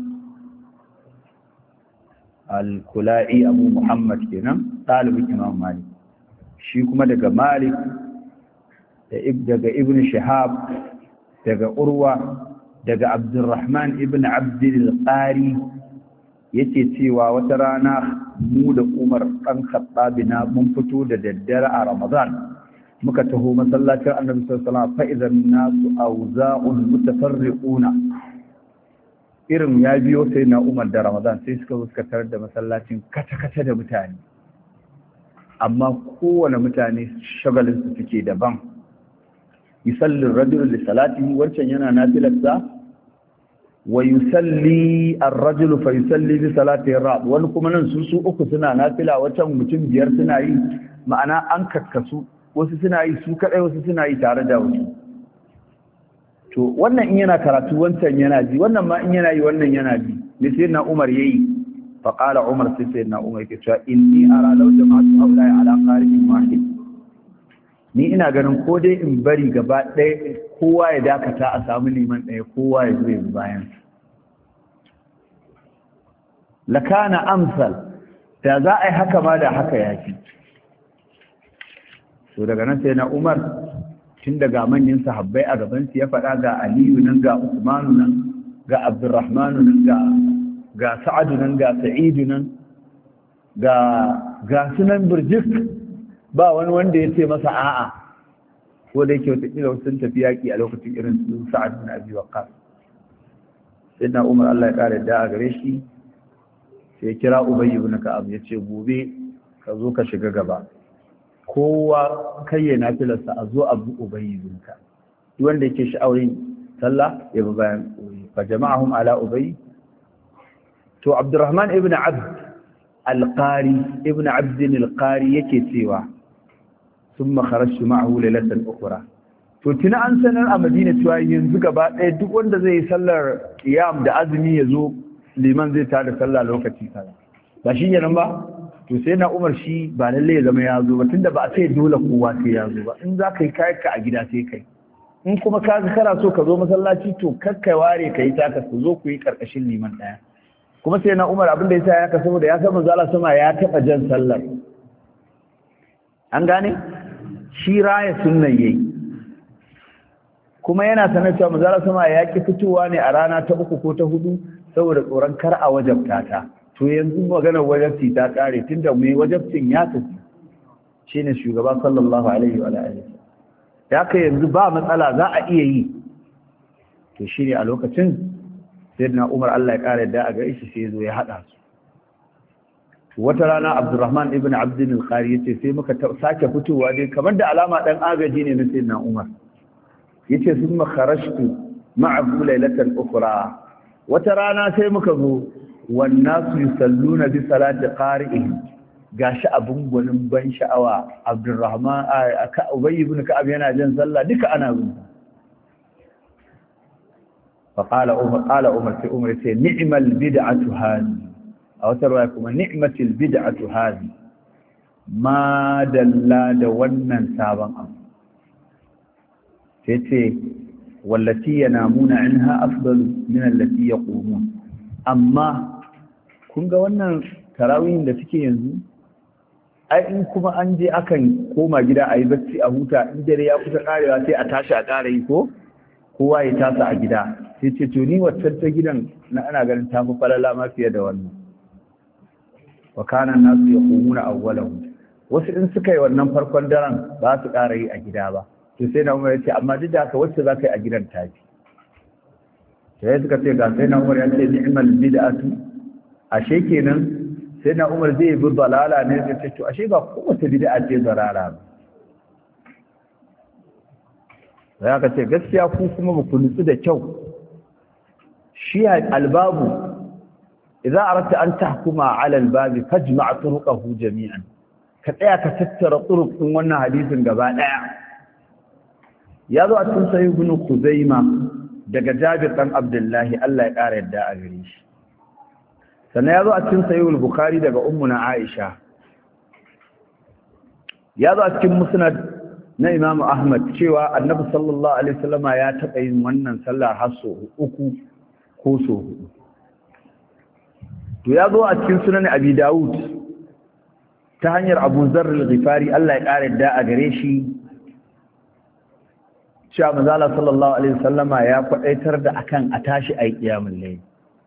Al-Kula'i Abu Muhammad kenan talibin Imam Malik, shi kuma daga Malik daga Ibn Shihab daga Urwa daga Abdurrahman ibn Abdul Qari yake cewa wata rana mu da Umar dan Khattab na mun fito da daddare a Ramadan muka taho masallacin Annabi sallallahu alaihi wasallam fa idan nasu awza'un mutafarriquna. Irin ya biyo sai na Umar da Ramadan sai suka tarar da masallacin kata-kata da mutane, amma kowane mutane shagalinsu suke daban. Yusallin rajulun li salatihi, wancan yana nafilarsa, wa yusalli ar-rajulu fa yusalli bi salati ar-rab, wani kuma nan su uku suna nafila, wancan mutum biyar suna yi, ma'ana an kakkasu, wasu suna yi su kadai, wasu suna yi tare da wasu. To wannan in yana karatu wancan yana ji, wannan ma in yana yi wannan yana ji. Me sai na Umar yayi? Fa qala Umar sai na Umar yake cewa inni ara law jama'atu haula'i ala qari'in wahid. Ni ina ganin ko dai in bari gaba ɗaya kowa ya dakata a samu liman ɗaya kowa ya zo ya bayan. Lakana amsal, da za a yi haka ma da haka yaki. To daga nan sai na Umar tun daga manyan sahabbai a gabansu ya faɗa ga Aliyu nan, ga Usmanu nan, ga Abdurrahmanu nan, ga Sa'adu nan, ga Sa'idu nan, ga sunan Burjik, ba wani wanda ya ce masa a'a, ko da yake wataƙila sun tafi yaƙi a lokacin irin su Sa'ad bin Abi Waqqas. Sai na Umar Allah ya ƙara da a gare shi, sai kira Ubay ibn Ka'ab ya ce gobe ka zo ka shiga gaba. Kowa kai ya nafilarsa a zo abu Ubay ibn Ka'ab, wanda yake sha'awar sallah ya bi bayan fa jama'ahum ala Ubay. To Abdurrahman ibn Abd al-Qari ibn Abd al-Qari yake cewa thumma kharajtu ma'ahu laylatan ukhra. To tuna an sanar a Madina cewa yanzu gaba ɗaya duk wanda zai yi sallar qiyam da azumi ya zo liman zai tada sallah lokaci kaza, ba shi ne nan ba. To sai na Umar shi ba lalle ya zama ya zo ba, tunda ba a sai dole kowa sai ya zo ba. In za ka yi kayanka a gida sai kai, in kuma ka kana so ka zo masallaci to kakkai ware ka yi taka ku zo ku yi karkashin liman ɗaya. Kuma sai na Umar abin da ya sa ya ka saboda ya san manzo Allah sama ya taɓa jan sallar. An gane? Shi raya sunnan yayi. Kuma yana sanar cewa manzo Allah sama ya ki fitowa ne a rana ta 3 ko ta 4 saboda tsoron kar a wajabta ta. To yanzu maganar wajabci ta kare tunda mai wajabcin ya tafi shine shugaba sallallahu alaihi wa alihi. Da haka yanzu ba matsala za a iya yi. To shine a lokacin sayyidina Umar Allah ya kare da a gare shi sai yazo ya hada su. Wata rana Abdurrahman ibn Abd al-Qari yace sai muka sake fitowa dai kamar da alama dan agaji ne na sayyidina Umar. Yace sun kharajtu ma'ahu laylatan ukhra. Wata rana sai muka zo والناس يصلون بصلاة قارئهم gashi abun gwanin ban sha'awa Abdurrahman Ubay ibn Ka'ab yana jin sallah duka ana bin fa qala Umar sai Umar sai ni'mal bid'atu hadi aw tarwa kuma ni'matil bid'atu hadi ma dalla da wannan sabon abu sai ce wallati yanamuna anha afdalu min allati yaqumun. Amma kun ga wannan tarawihin da suke yanzu ai in kuma an je akan koma gida a yi bacci a huta in dare ya kusa karewa sai a tashi a ƙara yi ko kowa ya tasa a gida sai ce to ni waccan ta gidan na ana ganin ta fi falala ma fiye da wannan wa kana nasu yaqumuna awwalahu wasu in suka yi wannan farkon daren ba su ƙara yi a gida ba to sai na Umar ya ce amma duk da haka wacce za ka yi a gidan tafi sai suka ce ga sai na Umar ya ce ni'mal bid'atu ashe kenan sai na Umar zai bi dalala ne sai ce to ashe ba kowace bid'a ce zarara ba sai aka ce gaskiya ku kuma ba ku nutsu da kyau shi albabu idza aradta an tahkuma ala albabi fajma' turuqahu jami'an ka tsaya ka tattara turuq din wannan hadisin gaba daya ya zo a cikin sahih ibn Khuzaimah daga Jabir dan Abdullahi Allah ya kara yadda a gare shi sannan ya zo a cikin sahih al-Bukhari daga ummuna Aisha ya zo a cikin musnad na Imam Ahmad cewa Annabi sallallahu alaihi wasallama ya taɓa yin wannan sallah har so 3 ko so 4 to ya zo a cikin sunan Abi Dawud ta hanyar Abu Zarr al-Ghifari Allah ya kara yadda a gare shi cewa manzo Allah sallallahu alaihi wasallama ya kwadaitar da akan a tashi ayi qiyamul layl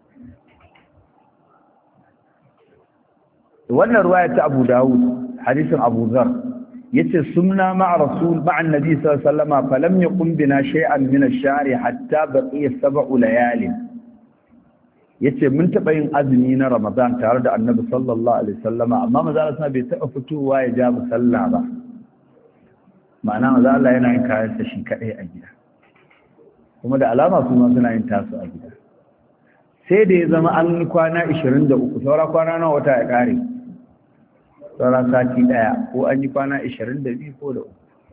wannan riwaya ta Abu Dawud hadisin Abu Dharr yace sumna ma'a rasul ma'a annabi sallallahu alaihi wasallama falam yaqum bina shay'an min ash-shahr hatta baqiya 7 layalin yace mun taba yin azumi na Ramadan tare da annabi sallallahu alaihi wasallama amma manzo Allah bai taba fitowa ya ja mu sallah ba ma'ana maza Allah yana yin kayansa shi kaɗai a gida kuma da alama kuma suna yin tasu a gida sai da ya zama an kwana 23 saura kwana na wata ya ƙare saura sati ɗaya ko an yi kwana 22 ko da uku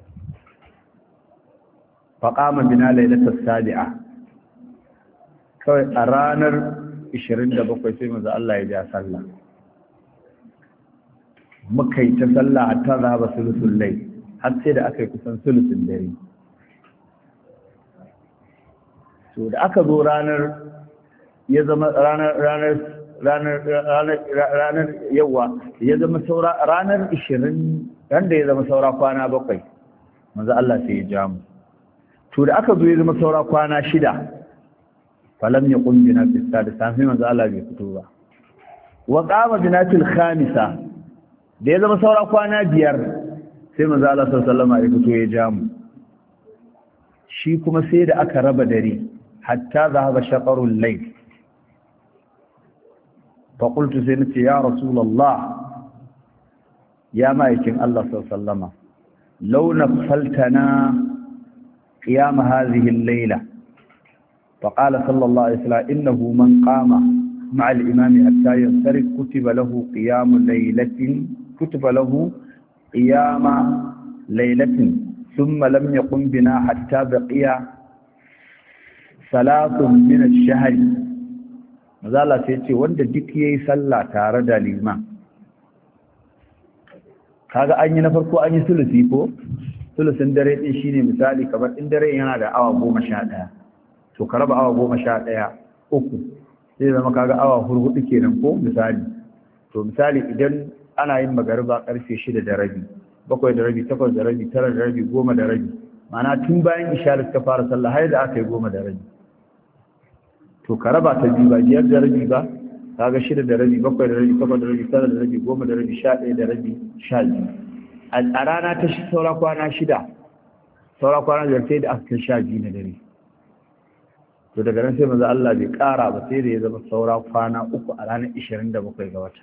faƙama bina lailatar sabi'a kawai a ranar 27 sai maza Allah ya ja sallah muka yi ta sallah hatta zaba sulusul layl har sai da aka yi kusan sulusun dare so da aka zo ranar ya zama ranar yawa ya zama saura ranar 20 ran da ya zama saura kwana 7 manzo Allah sai ya ja mu to da aka zo ya zama saura kwana 6 falam yaqum bina fi sadis sai manzo Allah bai fito ba wa qama bina fil khamisa da ya zama saura kwana 5 sai manzo Allah sallallahu alaihi wasallam ya fito ya ja mu shi kuma sai da aka raba dare hatta zahaba shaqarul layl fa qultu sai nace ya rasulullah ya ma'aikin Allah sallallahu alaihi wasallam law nafaltana qiyam hadhihi al-layla fa qala sallallahu alaihi wasallam innahu man qama ma'a al-imam hatta yansarif kutiba lahu qiyam laylatin kutiba lahu قيام ليلة ثم لم يقم بنا حتى بقي 3 من الشهر mazala sai ce wanda duk yayi sallah tare da liman kaga an yi na farko an yi sulusi ko sulusin dare din shine misali kamar in dare yana da awa 11 to ka raba awa 11 uku sai zama kaga awa 4 kenan ko misali to misali idan ana yin magariba karfe 6 da rabi 7 da rabi 8 da rabi 9 da rabi 10 da rabi ma'ana tun bayan isha suka fara sallah har da aka yi 10 da rabi to ka raba ta biyu ba 5 da rabi ba kaga 6 da rabi 7 da rabi 8 da rabi 9 da rabi 10 da rabi 11 da rabi 12 a rana ta saura kwana 6 saura kwana da sai da aka 12 na dare to daga nan sai manzo Allah bai kara ba sai da ya zama saura kwana 3 a ranar 27 ga wata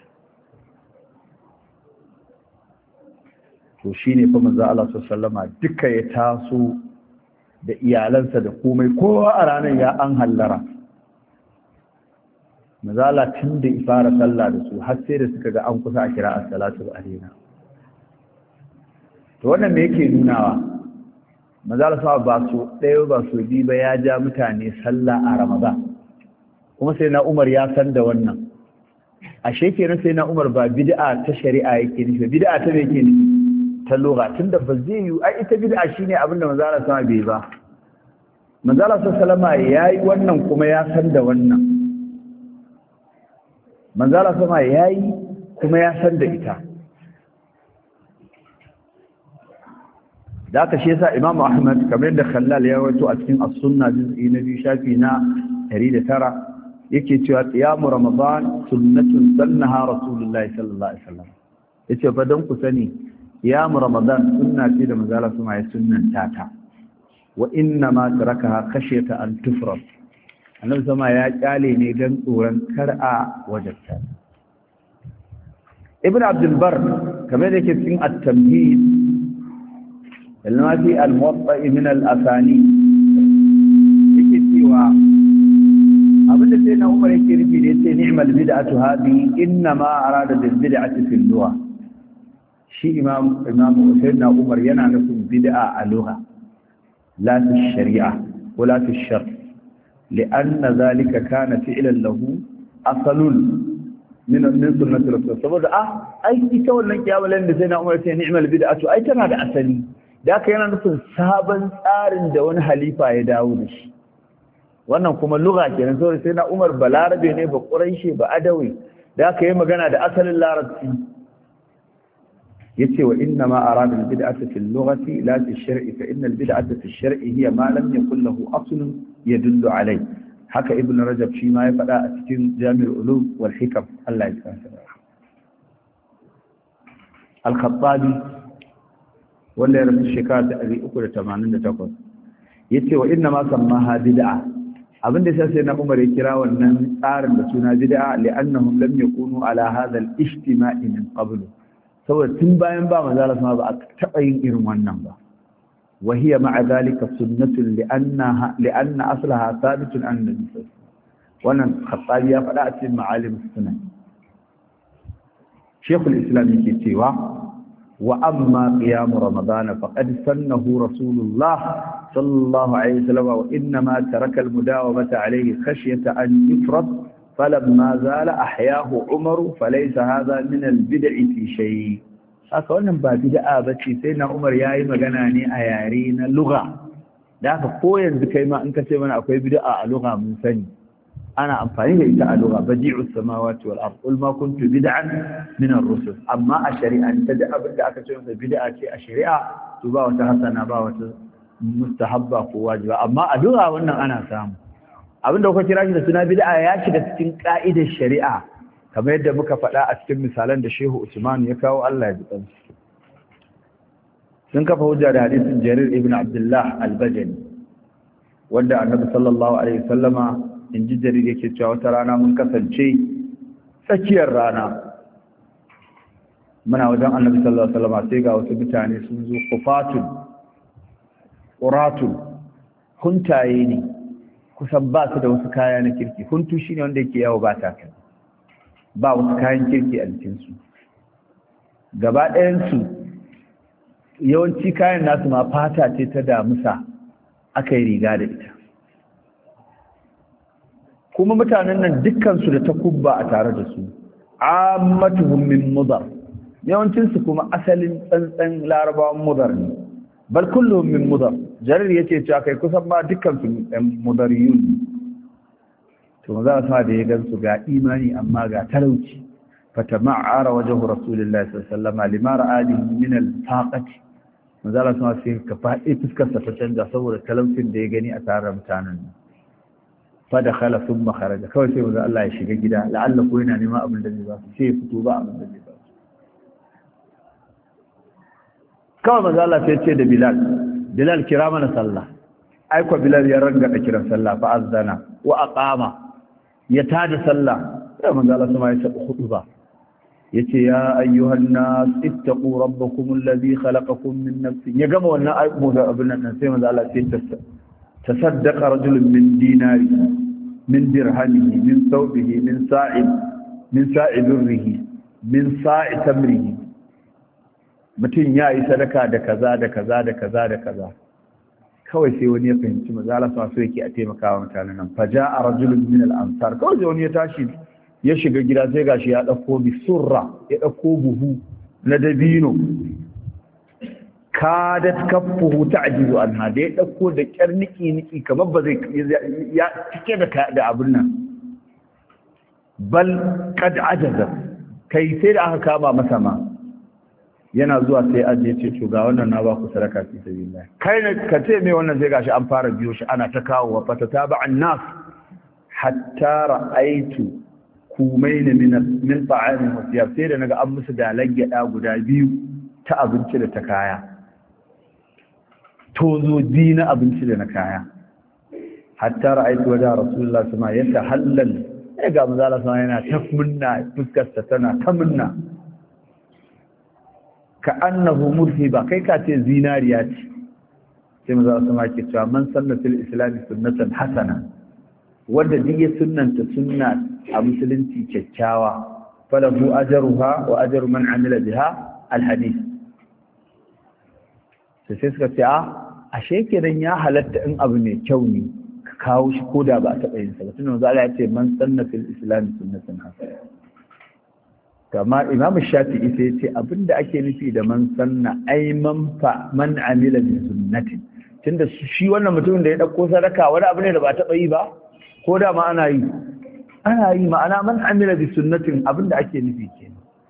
to shi ne fa manzo Allah sallama duka ya taso da iyalansa da komai kowa a ranar ya an hallara manzo Allah tun da ifara sallah da su har sai da suka ga an kusa a kira as-salatu alaina to wannan me yake nunawa manzo Allah ba su ɗaya ba su bi ba ya ja mutane sallah a Ramadan kuma sai na Umar ya san da wannan ashe kenan sai na Umar ba bid'a ta shari'a yake nufi bid'a ta me yake nufi ta lugha tunda ba zai yi ai ita bid'a shine abin da manzo Allah sama bai ba manzo Allah sallama yayi wannan kuma ya san da wannan manzo Allah sama yayi kuma ya san da ita da aka shi yasa Imam Ahmad kamar yadda Khallal ya rawaito a cikin As-Sunnah juz'i na 2 shafi na 109 yake cewa qiyamu Ramadan sunnatun sannaha Rasulullahi sallallahu alaihi wasallam yace fa dan ku sani qiyamu Ramadan sunna ce da manzo Allah sama ya sunnanta ta wa inna ma tarakaha khashyata an tufrad annabi sama ya kyale ne dan tsoron kar'a wajabta Ibn Abdul Barr kamar yake cikin At-Tamhid al-Nafi al-Muwatta min al-Asani yake cewa abinda sai na Umar yake rufi da yace ni'mal bid'atu hadi inna ma arada bil bid'ati fil lugha shi imam Sayyidina Umar yana nufin bid'a a lugha la fi shari'a wala fi shar لأن ذلك كان فعلا له أصل من سنة الرسول saboda ai ita wannan kiyawalan da sai na Umar sai ni'mal bid'atu ai tana da asali da haka yana nufin sabon tsarin da wani halifa ya dawo da shi wannan kuma lugha kenan saboda sai na Umar balarabe ne ba quraishi ba adawi da haka yi magana da asalin larabci yace wa inna ma arada al bid'ata fi al lughati la fi al shar'i fa inna al bid'ata fi al shar'i hiya ma lam yakul lahu aslun yadullu alayh haka ibn rajab shi ma ya faɗa a cikin jami'ul ulum wal hikam Allah ya tsara al-khattabi wanda ya rasu shekara ta 388 yace wa inna ma sammaha bid'a abinda sai na Umar ya kira wannan tsarin da suna bid'a li'annahum lam yakunu ala hadha al-ijtima'i min qablu saboda tun bayan ba manzo Allah ba a taba yin irin wannan ba wa hiya ma'a dhalika sunnatun li'anna aslaha thabitun an nabi wannan khattabi ya faɗa a cikin ma'alim sunan Sheikhul Islam yake cewa wa amma qiyam ramadan faqad sannahu rasulullah sallallahu alaihi wasallam wa inna ma taraka al-mudawamata alayhi khashyata an yufrad فلما زال أحياه عمر فليس هذا من البدع في شيء haka wannan ba bid'a bace sai na Umar yayi magana ne a yare na lugha da haka ko yanzu kai ma in ka ce mana akwai bid'a a lugha mun sani ana amfani da ita a lugha badi'us samawati wal ard qul ma kuntu bid'an min ar-rusul amma a shari'a ta da abin da aka ce masa bid'a ce a shari'a to ba wata hasana ba wata mustahabba ko wajiba amma a lugha wannan ana samu abinda kuka kira shi da suna bid'a ya shiga cikin ka'idar shari'a kamar yadda muka faɗa a cikin misalan da Shehu Usman ya kawo Allah ya ji sun kafa hujja da hadisin Jarir ibn Abdullah al-Bajali wanda Annabi sallallahu alaihi wasallama inji Jarir yake cewa wata rana mun kasance tsakiyar rana muna wajen Annabi sallallahu alaihi wasallama sai ga wasu mutane sun zo kufatun quratun huntaye ne kusan ba su da wasu kaya na kirki huntu shine wanda yake yawo ba takalmi ba wasu kayan kirki a jikinsu gaba ɗayansu yawanci kayan nasu ma fata ce ta damusa aka yi riga da ita kuma mutanen nan dukkansu da takubba a tare da su ammatuhum min mudar yawancinsu kuma asalin tsantsan larabawan mudar ne bal kullum min mudar jarir yace cewa kai kusan ma dukkan su ɗan mudariyun to maza sa da ya gansu ga imani amma ga talauci fatama'ara wajhu rasulillahi sallallahu alaihi wasallam lima ra'adi min al-faqati maza Allah sa sai ka faɗi fuskar sa ta canja saboda talaucin da ya gani a tare mutanen fa dakhala thumma kharaja kawai sai maza Allah ya shiga gida la'alla ko yana neman abin da zai ba sai ya fito ba abin da zai ba kawai maza Allah sai ce da Bilal kira mana sallah aiko Bilal ya rangada kiran sallah fa azzana wa aqama ya tada sallah sai manzo Allah sama ya saba khutba yace ya ayyuhan nas ittaqu rabbakum alladhi khalaqakum min nafsin ya gama wannan ayyuka da abin nan sai manzo Allah sai tasaddaqa rajulun min dinari min dirhamihi min thawbihi min sa'i durrihi min sa'i tamrihi mutum ya yi sadaka da kaza da kaza da kaza da kaza kawai sai wani ya fahimci mazala sa so yake a taimakawa mutanen nan faja a rajulun min al-ansar kawai sai wani ya tashi ya shiga gida sai gashi ya dauko bisurra ya dauko buhu na dabino kadat kaffuhu ta'jizu anha da ya dauko da kyar niki kamar ba zai ya cike da abun nan bal qad ajaza kai sai da aka kama masa ma yana zuwa sai aje ce to ga wannan na ba ku sadaka fi sabilillah kai ne ka ce me wannan sai gashi an fara biyo shi ana ta kawo wa fatataba an-nas hatta ra'aitu kumain min ta'amin wa siyab sai da naga an musu dalagya guda biyu ta abinci da ta kaya tozo na abinci da na kaya hatta ra'aitu wajen rasulullah sama ya tahallal ya ga manzala sama yana ta munna fuskarsa tana ta munna ka annahu murhiba kai ka ce zinariya ce sai manzala sama ke cewa man sanna fil islam sunnatan hasana wanda duk ya sunnanta sunna a musulunci kyakkyawa falahu ajruha wa ajru man amila biha alhadith sai suka ce ashe kenan ya halatta in abu mai kyau ne ka kawo shi ko da ba a taɓa yin sa ba tunan za a ce man sanna fil islam sunnatan hasana kama imam shafi'i sai ce abinda ake nufi da man sanna ai man amila bi sunnatin tunda shi wannan mutumin da ya dauko sadaka wani abu ne da ba a taɓa yi ba ko da ma ana yi ma'ana man amila bi sunnatin abinda ake nufi kenan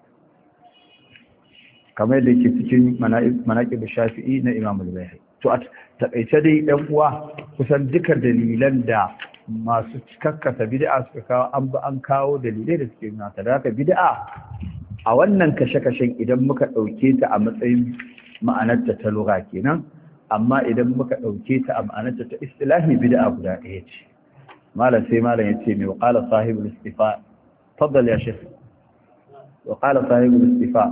kamar yadda yake cikin manaqib shafi'i na imam al-bayhaqi to a taƙaice dai ɗan uwa kusan duka dalilan da masu kakkasa bid'a suka kawo an kawo dalilai da suke nuna ta da haka bid'a a wannan kashe-kashen idan muka ɗauke ta a matsayin ma'anarta ta lugha kenan amma idan muka ɗauke ta a ma'anarta ta istilahi bid'a guda ɗaya ce malam ya ce mai waƙala sahibul istifa faddal ya shekh waƙala sahibul istifa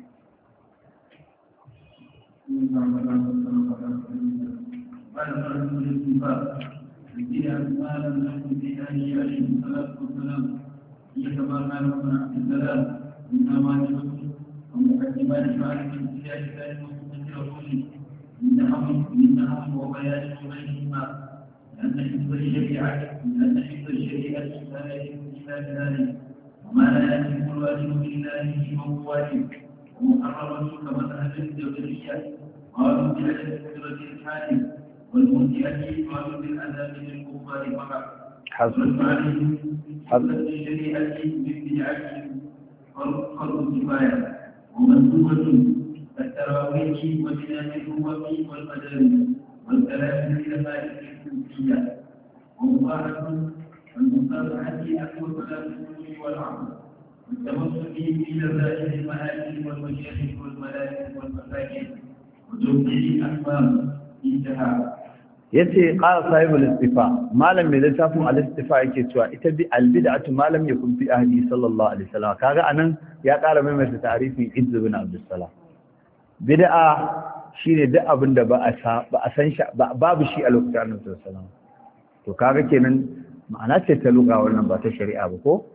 لأن حفظ الشريعة لا يتم إلا بذلك وما لا يتم الواجب إلا به فهو واجب ومحرم كمذهب الجبرية قالوا بعدم قدرة الحاكم والمرجئة قالوا بالعذاب للكفار فقط حسب حفظ الشريعة بالبدعة فرض كفاية ومندوبة التراويح وبناء الروم والمدارس والكلام في المائل الكوفية ومباحة المصافحة أكل صلاة الوجود والعقل والتمسك في لذائذ المآكل والمشاهد والملائكة والمساكن وتوقيع الأحكام انتهاء yace qala sahibul istifa malam mai littafin al-istifa yake cewa ita bi al-bid'atu malam yakun fi ahdi sallallahu alaihi wasallam kaga anan ya ƙara maimaita ta'rifin Izz ibn Abdus Salam bid'a shine duk abin da ba a san shi babu shi a lokacin Annabi sallallahu alaihi wasallam to kaga kenan ma'ana ce ta lugha wannan ba ta shari'a ba ko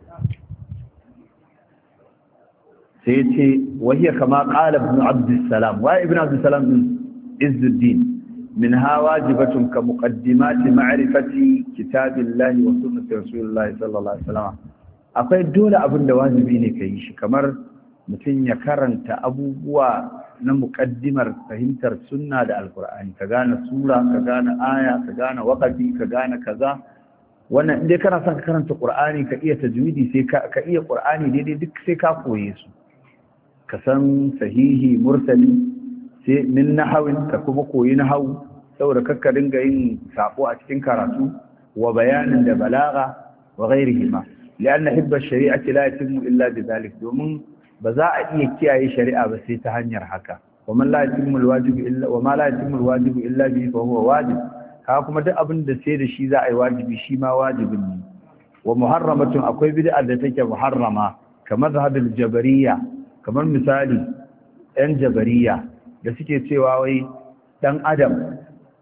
sai yace wahiya kama qala ibn Abdus Salam wa ibn Abdus Salam Izzuddin منها واجبة كمقدمات معرفة كتاب الله وسنة رسول الله صلى الله عليه وسلم akwai dole abin da wajibi ne ka yi shi kamar mutum ya karanta abubuwa na muƙaddimar fahimtar sunna da alkur'ani ka gane sura ka gane aya ka gane waƙafi ka gane kaza wannan inda kana son ka karanta qur'ani ka iya tajwidi sai ka iya qur'ani daidai duk sai ka koye su ka san sahihi mursali sai min nahawin ka kuma koyi nahawu saboda kakka dinga yin sako a cikin karatu wa bayanin da balaga wa ghairihi ma lianna hibba shari'ati la yatimu illa bidhalik domin ba za a iya kiyaye shari'a ba sai ta hanyar haka wa man la yatimu alwajibu illa wa ma la yatimu alwajibu illa bihi fa huwa wajib haka kuma duk abin da sai da shi za a yi wajibi shi ma wajibin ne wa muharramatun akwai bid'a da take muharrama kamar mazhabil jabariyya kamar misali yan jabariyya da suke cewa wai dan adam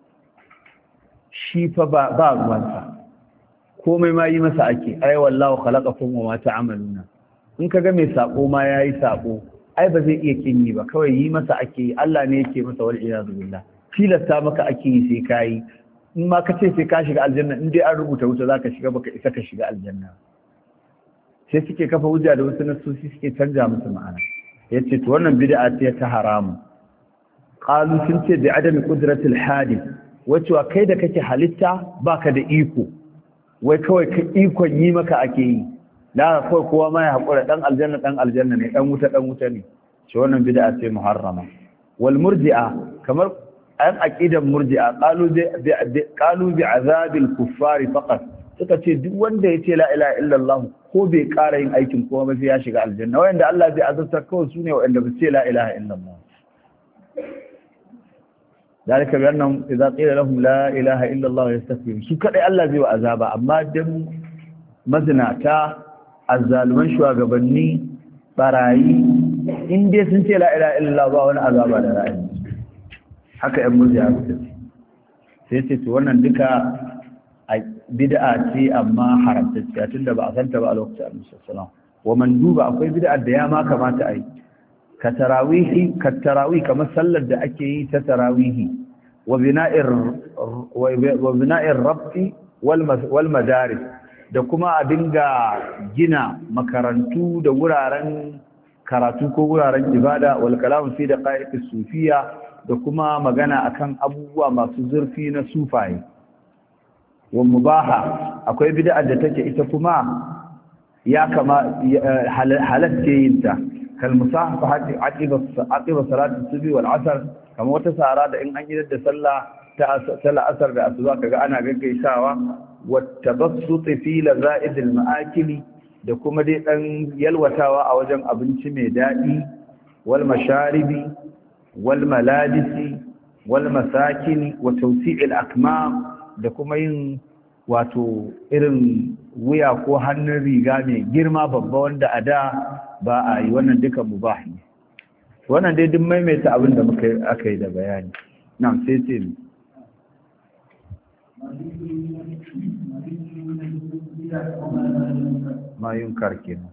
shi fa ba ruwansa komai ma yi masa ake ai wallahu khalaqakum wa ma ta'maluna in kaga mai sako ma yayi sako ai ba zai iya kinyi ba kawai yi masa ake Allah ne yake masa wal iyadu billah tilasta maka ake yi sai kai in ma kace sai ka shiga aljanna in dai an rubuta wuta zaka shiga baka isa ka shiga aljanna sai suke kafa hujja da wasu nasosi suke canja musu ma'ana yace to wannan bid'a ce ta haramu qalu sun ce bi adami qudratil hadith wace wa kai da kake halitta baka da iko wai kawai ka ikon yi maka ake yi da kawai kowa ma ya hakura dan aljanna ne dan wuta ne shi wannan bid'a ce muharrama wal murji'a kamar an aqidan murji'a qalu bi azabil kuffari faqat suka ce duk wanda yace la ilaha illallah ko bai ƙara yin aikin kuma ba sai ya shiga aljanna wanda Allah zai azabta kawai sune wanda ba ce la ilaha illallah dalika bi annahum idza qila lahum la ilaha illallah yastakbirun su kadai Allah zai wa azaba amma dan mazinata azzaluman shugabanni barayi in dai sun ce la ilaha illallah ba wani azaba da ra'ayi haka ‘yan murjiya suka ce sai ce to wannan duka a bid'a ce amma haramtacciya tun da ba a santa ba a lokacin annabi sallallahu wa man duba akwai bid'a da ya ma kamata a yi ka tarawih kamar sallar da ake yi ta tarawihi wa bina'ir rabti wal madaris da kuma a dinga gina makarantu da wuraren karatu ko wuraren ibada wal kalam fi daqa'iq as-sufiyya da kuma magana akan abubuwa masu zurfi na sufaye wa mubaha akwai bid'a da take ita kuma ya kama halatta yin ta kal musahafati aqiba salati subhi wal asr kamar wata sara da in an yi da sallah ta asr da asuba kaga ana gaggaisawa wa tabassut fi laza'id al ma'akili da kuma dai dan yalwatawa a wajen abinci mai dadi wal masharibi والملابس والمساكن وتوسيع الأكمام da kuma yin wato irin wuya ko hannun riga mai girma babba wanda a da ba a yi wannan duka mubah ne wannan dai duk maimaita abin da aka yi da bayani nan sai ce ne ma yunkar kenan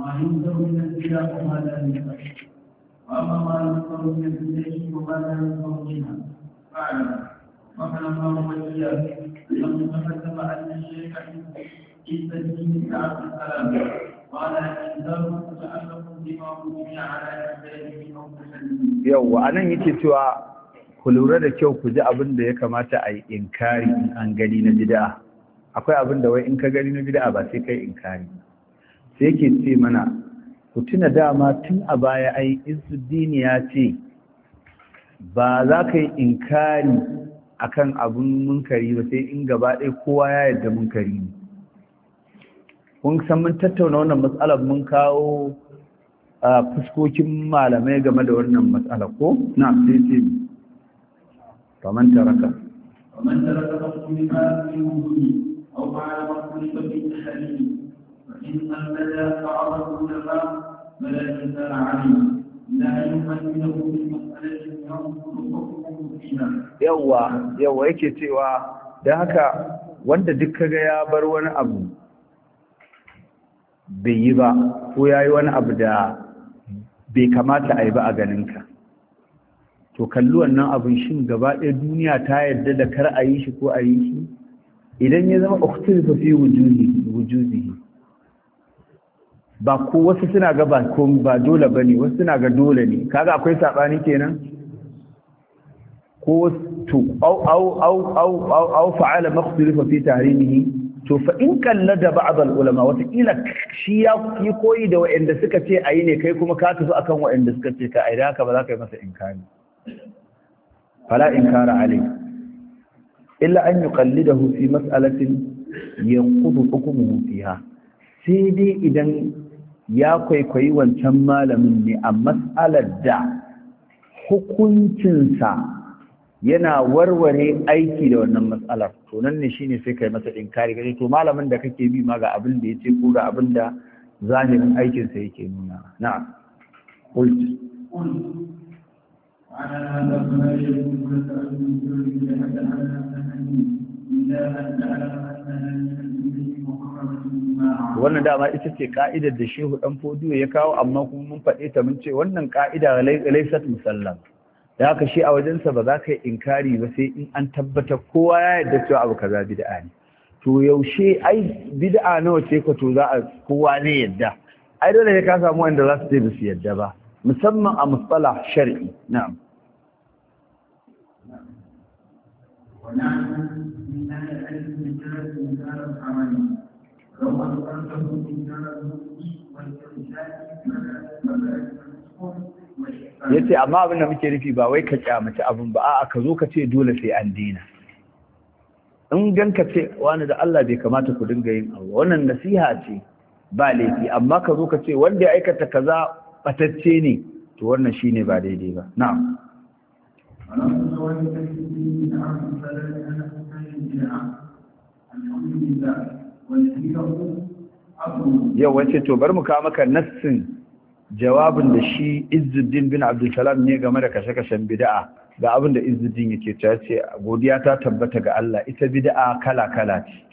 وأما ما يذكر من البدع وما لا يذكر منها فاعلم مثلا الله وإياك لم تقدم أن الشيخ عيسى الدين عبد السلام قال إنزال تألق بما وجد على يديه أو تسليم. يوه أنا يجي توا ku lura da kyau ku ji abin da ya kamata a yi inkari in an gani na bid'a akwai abin da wai in ka gani na bid'a ba sai kai inkari sai yake ce mana ku tuna dama tun a baya ai Izzuddin ya ce ba za ka yi inkari akan abun munkari ba sai in gaba ɗaya kowa ya yarda munkari ne kun san mun tattauna wannan matsalar mun kawo fuskokin malamai game da wannan matsala ko na sai ce faman taraka maqsuma fi wujuhi aw ma'al maqsuma fi tahlili فإن البدء فعرضه لما فلا إنسان عليه لا يمثله بالمسألة ينظر حكمه فيها yawa yake cewa da haka wanda duk kaga ya bar wani abu bai yi ba ko yayi wani abu da bai kamata a yi ba a ganinka to kalli wannan abin shin gaba ɗaya duniya ta yarda da kar a yi shi ko a yi shi idan ya zama ukhtilfa fi wujudihi ba ko wasu suna ga ba dole bane wasu suna ga dole ne kaga akwai sabani kenan ko to au fa'ala makhtalifa fi tahrimihi to fa in kallada ba'd al-ulama wata kila shi ya yi koyi da wa'anda suka ce ayi ne kai kuma ka tafi akan wa'anda suka ce ka ayi haka ba za ka yi masa inkari fala inkara alayhi illa an yuqallidahu fi mas'alatin yanqudu hukmuhu fiha sai dai idan ya kwaikwayi wancan malamin ne a mas'alar da hukuncinsa yana warware aiki da wannan mas'alar to nan ne shine sai kai masa inkari gare to malamin da kake bi ma ga abin da yace ko ga abin da zahirin aikin sa yake nuna na'am qult على هذا فلا يجوز التأمل بالرجل حتى على إلا أن تعلم أنها من محرمة إجماعا. wannan dama ita ce ka'idar da Shehu Dan Fodiyo ya kawo amma kuma mun faɗe ta mun ce wannan ka'ida laysat musallam da haka shi a wajensa ba za ka yi inkari ba sai in an tabbatar kowa ya yarda cewa abu kaza bid'a ne to yaushe ai bid'a nawa ce ka to za a kowa ne yadda ai dole ne ka samu wanda za su ce su yadda ba musamman a mustalah shar'i na'am ونعم من أهل العلم من جهة إنكار الحرام لو أنكرته إنكار النطق والإرشاد فلا يكون yace amma abin da muke nufi ba wai ka kyamaci abin ba, a'a ka zo ka ce dole sai an dina. In ganka ce wani da Allah bai kamata ku dinga yin abu, wannan nasiha ce ba laifi, amma ka zo ka ce wanda ya aikata kaza batacce ne, to wannan shine ba daidai ba. Na'am. Yau wace to bar mu kawo maka nassin jawabin da shi Izzuddin bin Abdulsalam ne game da kashe-kashen bid'a. Ga abin da Izzuddin yake cewa, ce godiya ta tabbata ga Allah, ita bid'a kala-kala ce.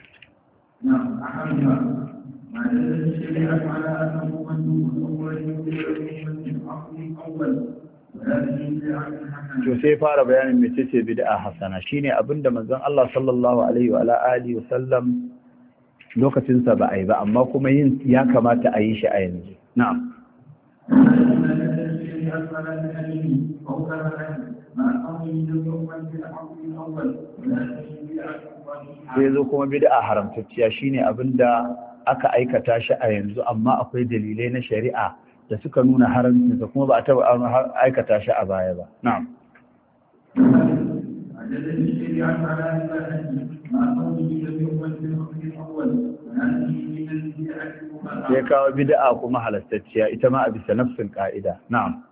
To sai fara bayanin mecece bid'a hasana, shine abinda manzon Allah sallallahu alaihi wa alihi wasallam lokacin sa ba ai ba, amma kuma yin ya kamata a yi shi a yanzu. Na'am. Sai zo kuma bid'a haramtacciya, shine abinda aka aikata shi a yanzu amma akwai dalilai na shari'a da suka nuna haramcinsa kuma ba a taba aikata shi a baya ba. Na'am. Sai kawo bid'a kuma halastacciya ita ma a bisa nafsin ka'ida. Na'am.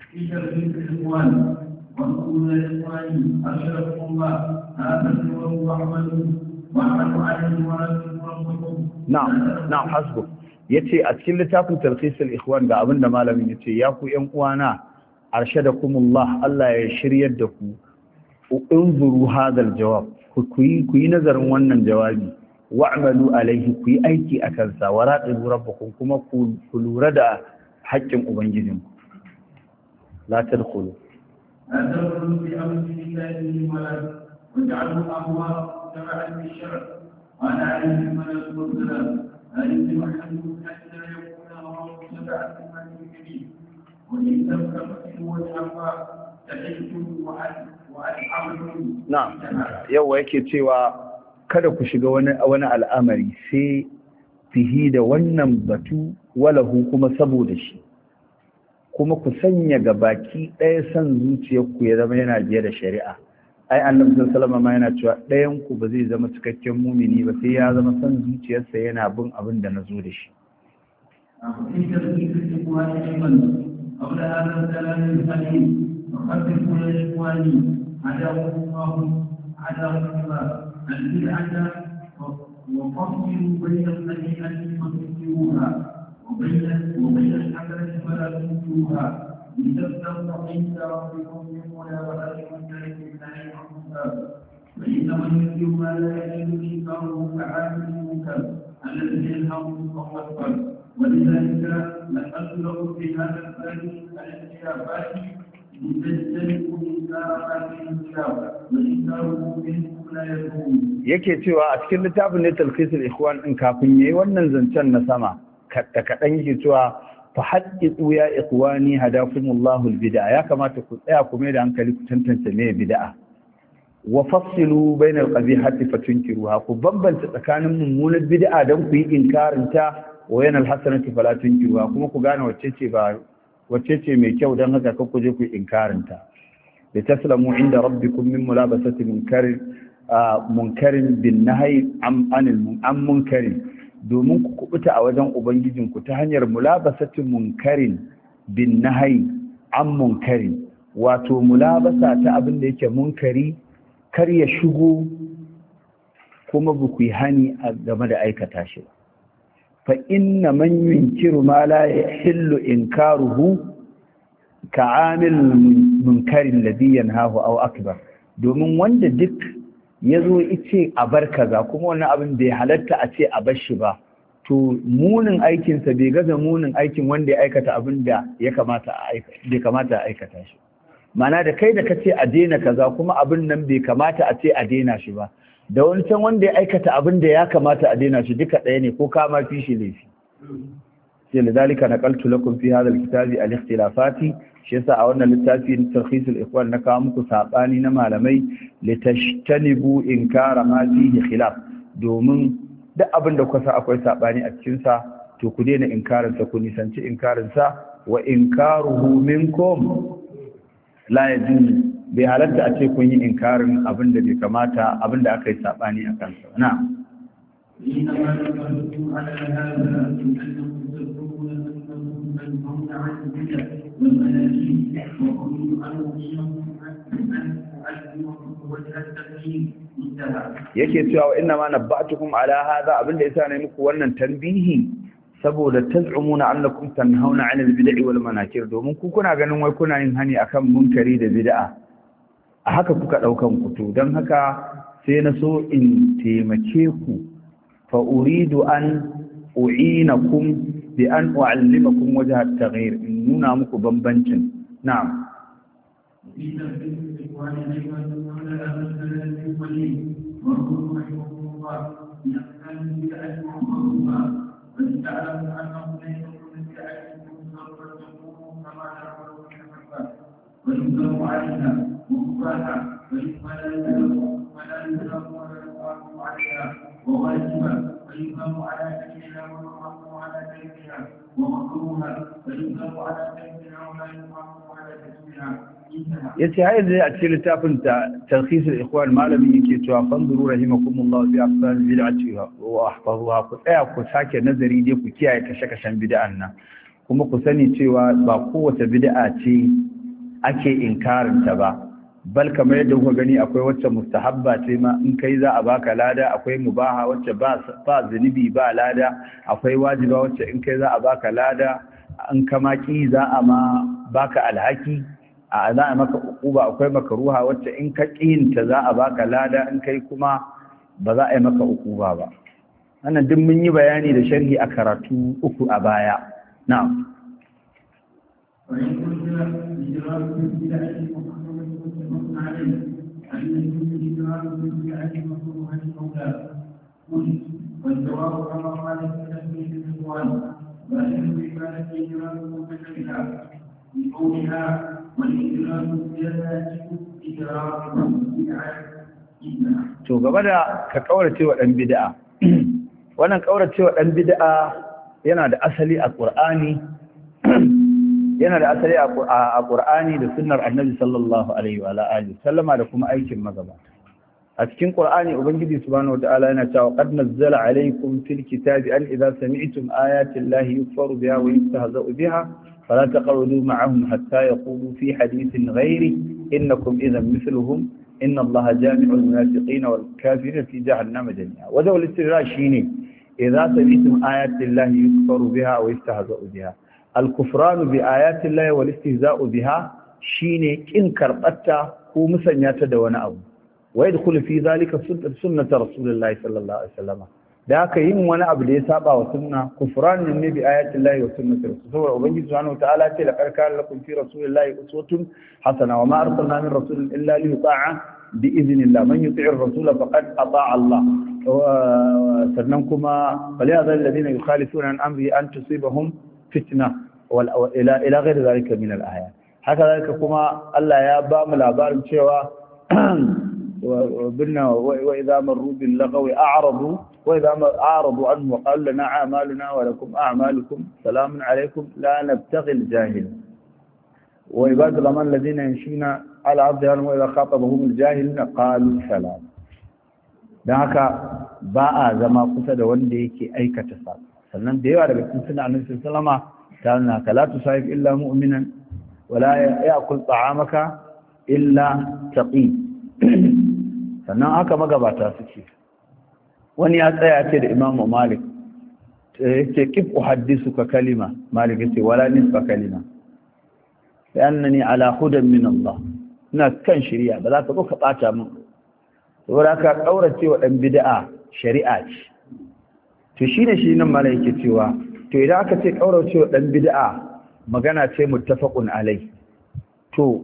Na'am hasbu. Yace a cikin littafin Talkhis al-Ikhwan ga abinda malamin yace, ya ku ƴan uwana arshadakumullah, Allah ya shiryar da ku, unzuru hadal jawab, ku yi nazarin wannan jawabi, wa'malu alaihi, ku yi aiki akan sa, wa raqibu rabbakum, kuma ku lura da haƙƙin ubangijinku. La tadkhulu fi amri llahi wa la waj'alu ahwa tabi'an lish-shar' wa la alayhim al-salam. أن يحلوا حتى يكون الله سبعا من الكبير وإن لم تقتلوا والحقا تحلتم وألحمتم. نعم. يو yake cewa kada ku shiga wani al'amari sai fihi da wannan batu walahu, kuma saboda shi, kuma ku sanya gabaki ɗaya san zuciyarku ya zama yana biye da shari'a. Ai annabi sallallahu alaihi wasallam ma yana cewa ɗayan ku ba zai zama cikakken mumini ba sai ya zama san zuciyarsa yana bin abin da nazo da shi. وبين الحسنة فلا تنكروها لتبتغوا عند ربكم من ملاواتكم ذلك عنها، وإنما ينكر ما لا يجوز إنكاره كعامل المنكر الذي ينهض فهو أكبر. ولذلك نسأل لكم في هذا الباب الاختلافات لتجتنبوا إنكار ما فيه الخلاف، وإنكاره منكم لا يكون. yake cewa a cikin littafin ne Talkhis al-Ikhwan in kafin yayi wannan zancen na sama kaɗan yake cewa fa hadithu ya ikhwani hadakumullahu al-bid'a, ya kamata ku tsaya ku mai da hankali ku tantance me bid'a, wa fassilu bainal qabihati fatunkiruha, ku bambanta tsakanin mummunar bid'a dan ku yi inkarin ta, wa yanal hasanati fala tunkiruha, kuma ku gane wacce ce mai kyau dan haka ku je ku yi inkarin ta. li taslamu inda rabbikum min mulabasati munkarin bin nahyi an munkarin, domin ku kubuta a wajen ubangijinku ta hanyar mulabasatin munkarin bin nahyi an munkarin, wato mulabasa ta abin da yake munkari kar ya shigo kuma ba ku yi hani a game da aikata shi ba. Fa inna man yunkiru ma la yahillu inkaruhu ka'amil munkarin ladhi yanhahu aw akbar, domin wanda duk yazo yace a bar kaza kuma wannan abin bai halatta a ce a bar shi ba, to munin aikinsa bai gaza munin aikin wanda ya aikata abin da ya kamata bai kamata a aikata shi. Mana da kai da kace a daina kaza kuma abin nan bai kamata a ce a daina shi ba, da wancan wanda ya aikata abin da ya kamata a daina shi, duka ɗaya ne ko kama fi shi laifi. sai lidalika naqaltu lakum fi hadha alkitabi alikhtilafati, shi yasa a wannan littafin Talkhis al-Ikhwan na kawo muku sabani na malamai litashtanibu inkara ma fihi khilaf, domin duk abin da kuka sa akwai sabani a cikin sa to ku daina inkarin sa, ku nisanci inkarin sa, wa inkaruhu minkum la yajuz bai halatta a ce kun yi inkarin abin da bai kamata abin da aka yi sabani a kansa na yake cewa wa inna ma nabba'tukum ala hadha abinda yasa ne muku wannan tanbihi saboda taz'umuna annakum tanhauna 'anil bid'i wal manakir domin ku kuna ganin wai kuna yin hani akan munkari da bid'a a haka kuka daukan ku to dan haka sai na so in taimake ku fa uridu an u'inakum bi an u'allimakum wajha at-taghyir in nuna muku bambancin na'am وينكر عليها مباحة ولا يلزم ولا يقام عليها وواجبة وينكر على تركها ويحرم على تركها ومكروها وينكر على تركها ولا يحرم على تركها yace har yanzu a cikin littafin talkhisul ikhwan malamin yake cewa fanzuru rahimakumullah fi afsal bid'ati wa ahfazuha ku tsaya ku sake nazari dai ku kiyaye kashe-kashen bid'an nan kuma ku sani cewa ba kowace bid'a ce ake inkarin ta ba bal kamar yadda kuka gani akwai wacce mustahabba ce ma in kai za a baka lada akwai mubaha wacce ba zunubi ba lada akwai wajiba wacce in kai za a baka lada an kama ki za a ma baka alhaki a za a maka uquba akwai makruha wacce in ka kinta za a baka lada in kai kuma ba za a yi maka uquba ba wannan duk mun yi bayani da sharhi a karatu uku a baya na'am والجواب كما قال في تسميه الاخوان ظاهر عباده اجرام متشبهه بقولها والاجرام يجب اجرام to gaba da ka kaurace wa dan bid'a wannan kaurace wa dan bid'a yana da asali a Qur'ani yana da asali a Qur'ani da sunnar Annabi sallallahu alaihi wa alihi sallama da kuma aikin magabata a cikin Qur'ani ubangiji subhanahu wataala yana cewa qad nazzala alaykum fil kitabi an idza sami'tum ayati llahi yukfaru biha wa yustahza'u biha fala taq'udu ma'ahum hatta yaqulu fi hadithin ghayri innakum idhan mithluhum inna allaha jami'ul munafiqina wal kafirina fi jahannama jami'a wa dawal istira shine idza sami'tum ayati llahi yukfaru biha wa yustahza'u biha al kufranu bi ayati llahi wal istihza'u biha shine kin karbatta ko musanya ta da wani abu ويدخل في ذلك سنة رسول الله صلى الله عليه وسلم ذاك yin wani abu da ya saba wa sunna kufran ne bi ayati llahi wa sunnati rasul saboda ubangiji subhanahu wa ta'ala ce laqad kana lakum fi rasulillahi uswatun hasana wa ma arsalna min rasulin illa li yuta'a bi idhnillah man yuti'ir rasula faqad ata'a Allah sannan kuma faliyadhal ladina yukhalifuna an amri an tusibahum fitna ila ghayr dhalika min al-ayat haka zalika kuma Allah ya ba mu labarin cewa وإذا مروا باللغو أعرضوا وإذا أعرضوا عنه وقالوا لنا أعمالنا ولكم أعمالكم سلام عليكم لا نبتغي الجاهل وعباد الرحمن الذين يمشون على أرضهم وإذا خاطبهم الجاهلون قالوا سلام ذاك باء زما قصد wanda yake aikata sa sannan da yawa daga cikin sunan Annabi sallallahu alaihi wasallam ta nuna la tusahib illa mu'minan wala ya'kul ta'amaka illa taqi sannan haka magabata suke wani ya tsaya ce da imamu malik yake kif uhaddisuka kalima malik yace wala nisfa kalima sai annani ala hudan min Allah ina kan shari'a ba za ka zo ka bata min saboda ka kaurace wa dan bid'a shari'a ce to shine shi nan malik yake cewa to idan aka ce kaurace wa dan bid'a magana ce muttafaqun alai to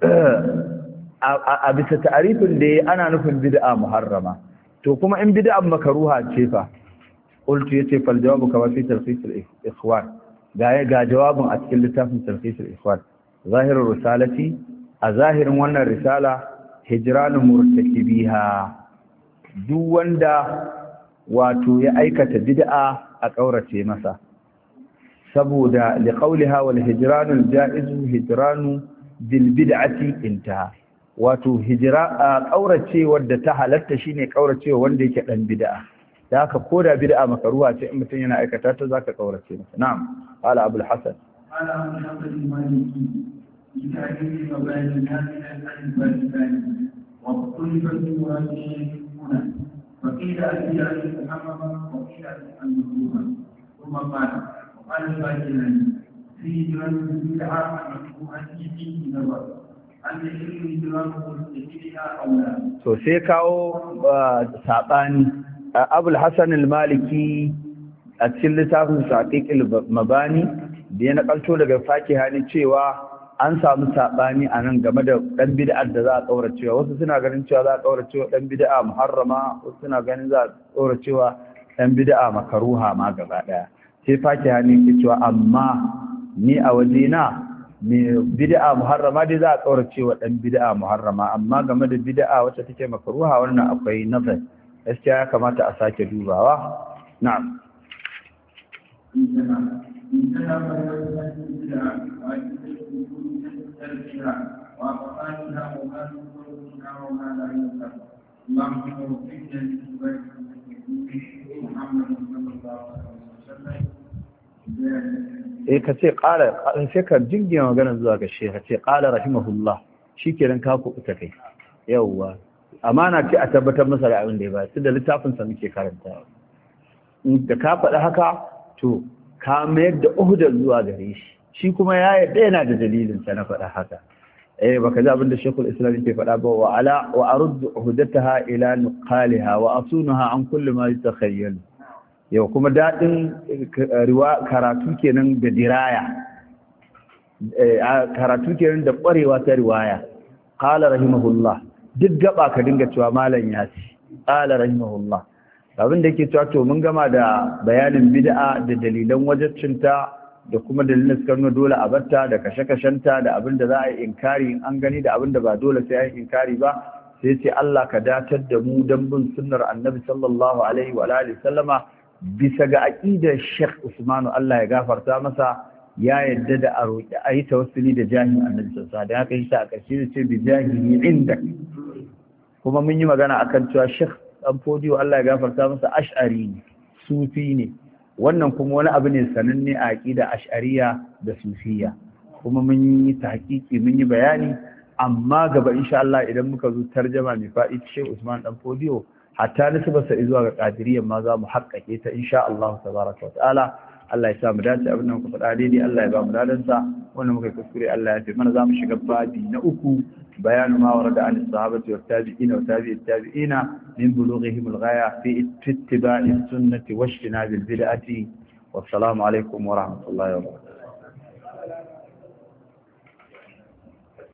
a bisa ta'arifin da ana nufin bid'a muharrama to kuma in bid'a makruha ce fa qultu yace fal jawabu kama fi talqis al ikhwan ga jawabin a cikin littafin talqis al ikhwan zahirur risalati a zahirin wannan risala hijranu murtakibiha duk wanda wato ya aikata bid'a a kaurace masa saboda liqauliha wal hijranul jaizu hijranu bil bid'ati intaha wato hijira kauracewar da ta halatta shine kauracewa wanda yake dan bid'a da haka koda bid'a makaruha ce in mutum yana aikata ta zaka kaurace masa na'am qala abul hasan قال أبو الحسن المالكي في تعليم مباني الناس الألف الثاني واختلف في مراد الشيخ هنا فقيل أبي علي محمد وقيل المكروه ثم قال الباجلاني في جرم البدعة مكروه فيه نظر أن يشير جرمه مستجدها أو لا. to sai kawo sabani abul hasan al-maliki a cikin littafin saqiq al-mabani da ya nakalto daga fakiha ne cewa an samu sabani a nan game da dan bid'ar da za a kaura cewa wasu suna ganin cewa za a kaura cewa dan bid'a muharrama wasu suna ganin za a kaura cewa dan bid'a makaruha ma gaba daya sai fakiha ne ke cewa amma ni a waje na me bid'a muharrama dai za a kaura cewa dan bid'a muharrama amma game da bid'a wacce take makaruha wannan akwai nazar gaskiya ya kamata a sake dubawa na'am انتهى بيان البدع وتركها وأقسامها وما ينكرها وما لا ينكر اللهم وفقنا محمد صلى الله عليه وسلم ka ce ƙala sai ka jingina maganar zuwa ga shehu ka ce ƙala rahimahullah shikenan ka kuɓuta kai yawwa amana ce a tabbatar masa da abin da ya ba su da littafin sa muke karanta da ka faɗi haka to ka mayar da uhudar zuwa gare shi shi kuma ya yarda yana da dalilin sa na faɗa haka baka ji abin da Sheikhul Islam yake faɗa ba wa aruddu uhudataha ila nuqaliha wa asunaha an kulli ma yatakhayyal yau kuma dadin karatu kenan da diraya karatu kenan da ƙwarewa ta riwaya qala rahimahullah duk gaba ka dinga cewa malam ya ce qala rahimahullah abin da yake cewa to mun gama da bayanin bid'a da dalilan wajibcinta da kuma dalilan suka nuna dole a batta da kashe-kashenta da abin da za a yi inkari in an gani da abin da ba dole sai a yi inkari ba sai ce Allah ka datar da mu dan bin sunnar Annabi sallallahu alaihi wa alihi sallama bisa ga aqidar Sheikh Usman Allah ya gafarta masa ya yadda da a roki ayi tawassuli da jahin Annabi sallallahu alaihi wa alihi haka yasa a ƙarshe ce bi jahihi indak kuma mun yi magana akan cewa Sheikh dan fodiyo Allah ya gafarta masa ash'ari ne sufi ne wannan kuma wani abu ne sananne a aqida ash'ariya da sufiya kuma mun yi tahqiqi mun yi bayani amma gaba insha Allah idan muka zo tarjuma mai fa'i Sheikh Usman dan fodiyo hatta nisbarsa zuwa ga qadiriyyan ma za mu haƙƙake ta insha Allah tabaraka wa ta'ala Allah ya sa mu dace abin da muka faɗa daidai Allah ya ba mu dadansa wannan muka kuskure Allah ya fi mana za mu shiga babi na uku بيان ما ورد عن الصحابة والتابعين وتابع التابعين من بلوغهم الغاية في اتباع السنة واجتناب البدعة والسلام عليكم ورحمة الله وبركاته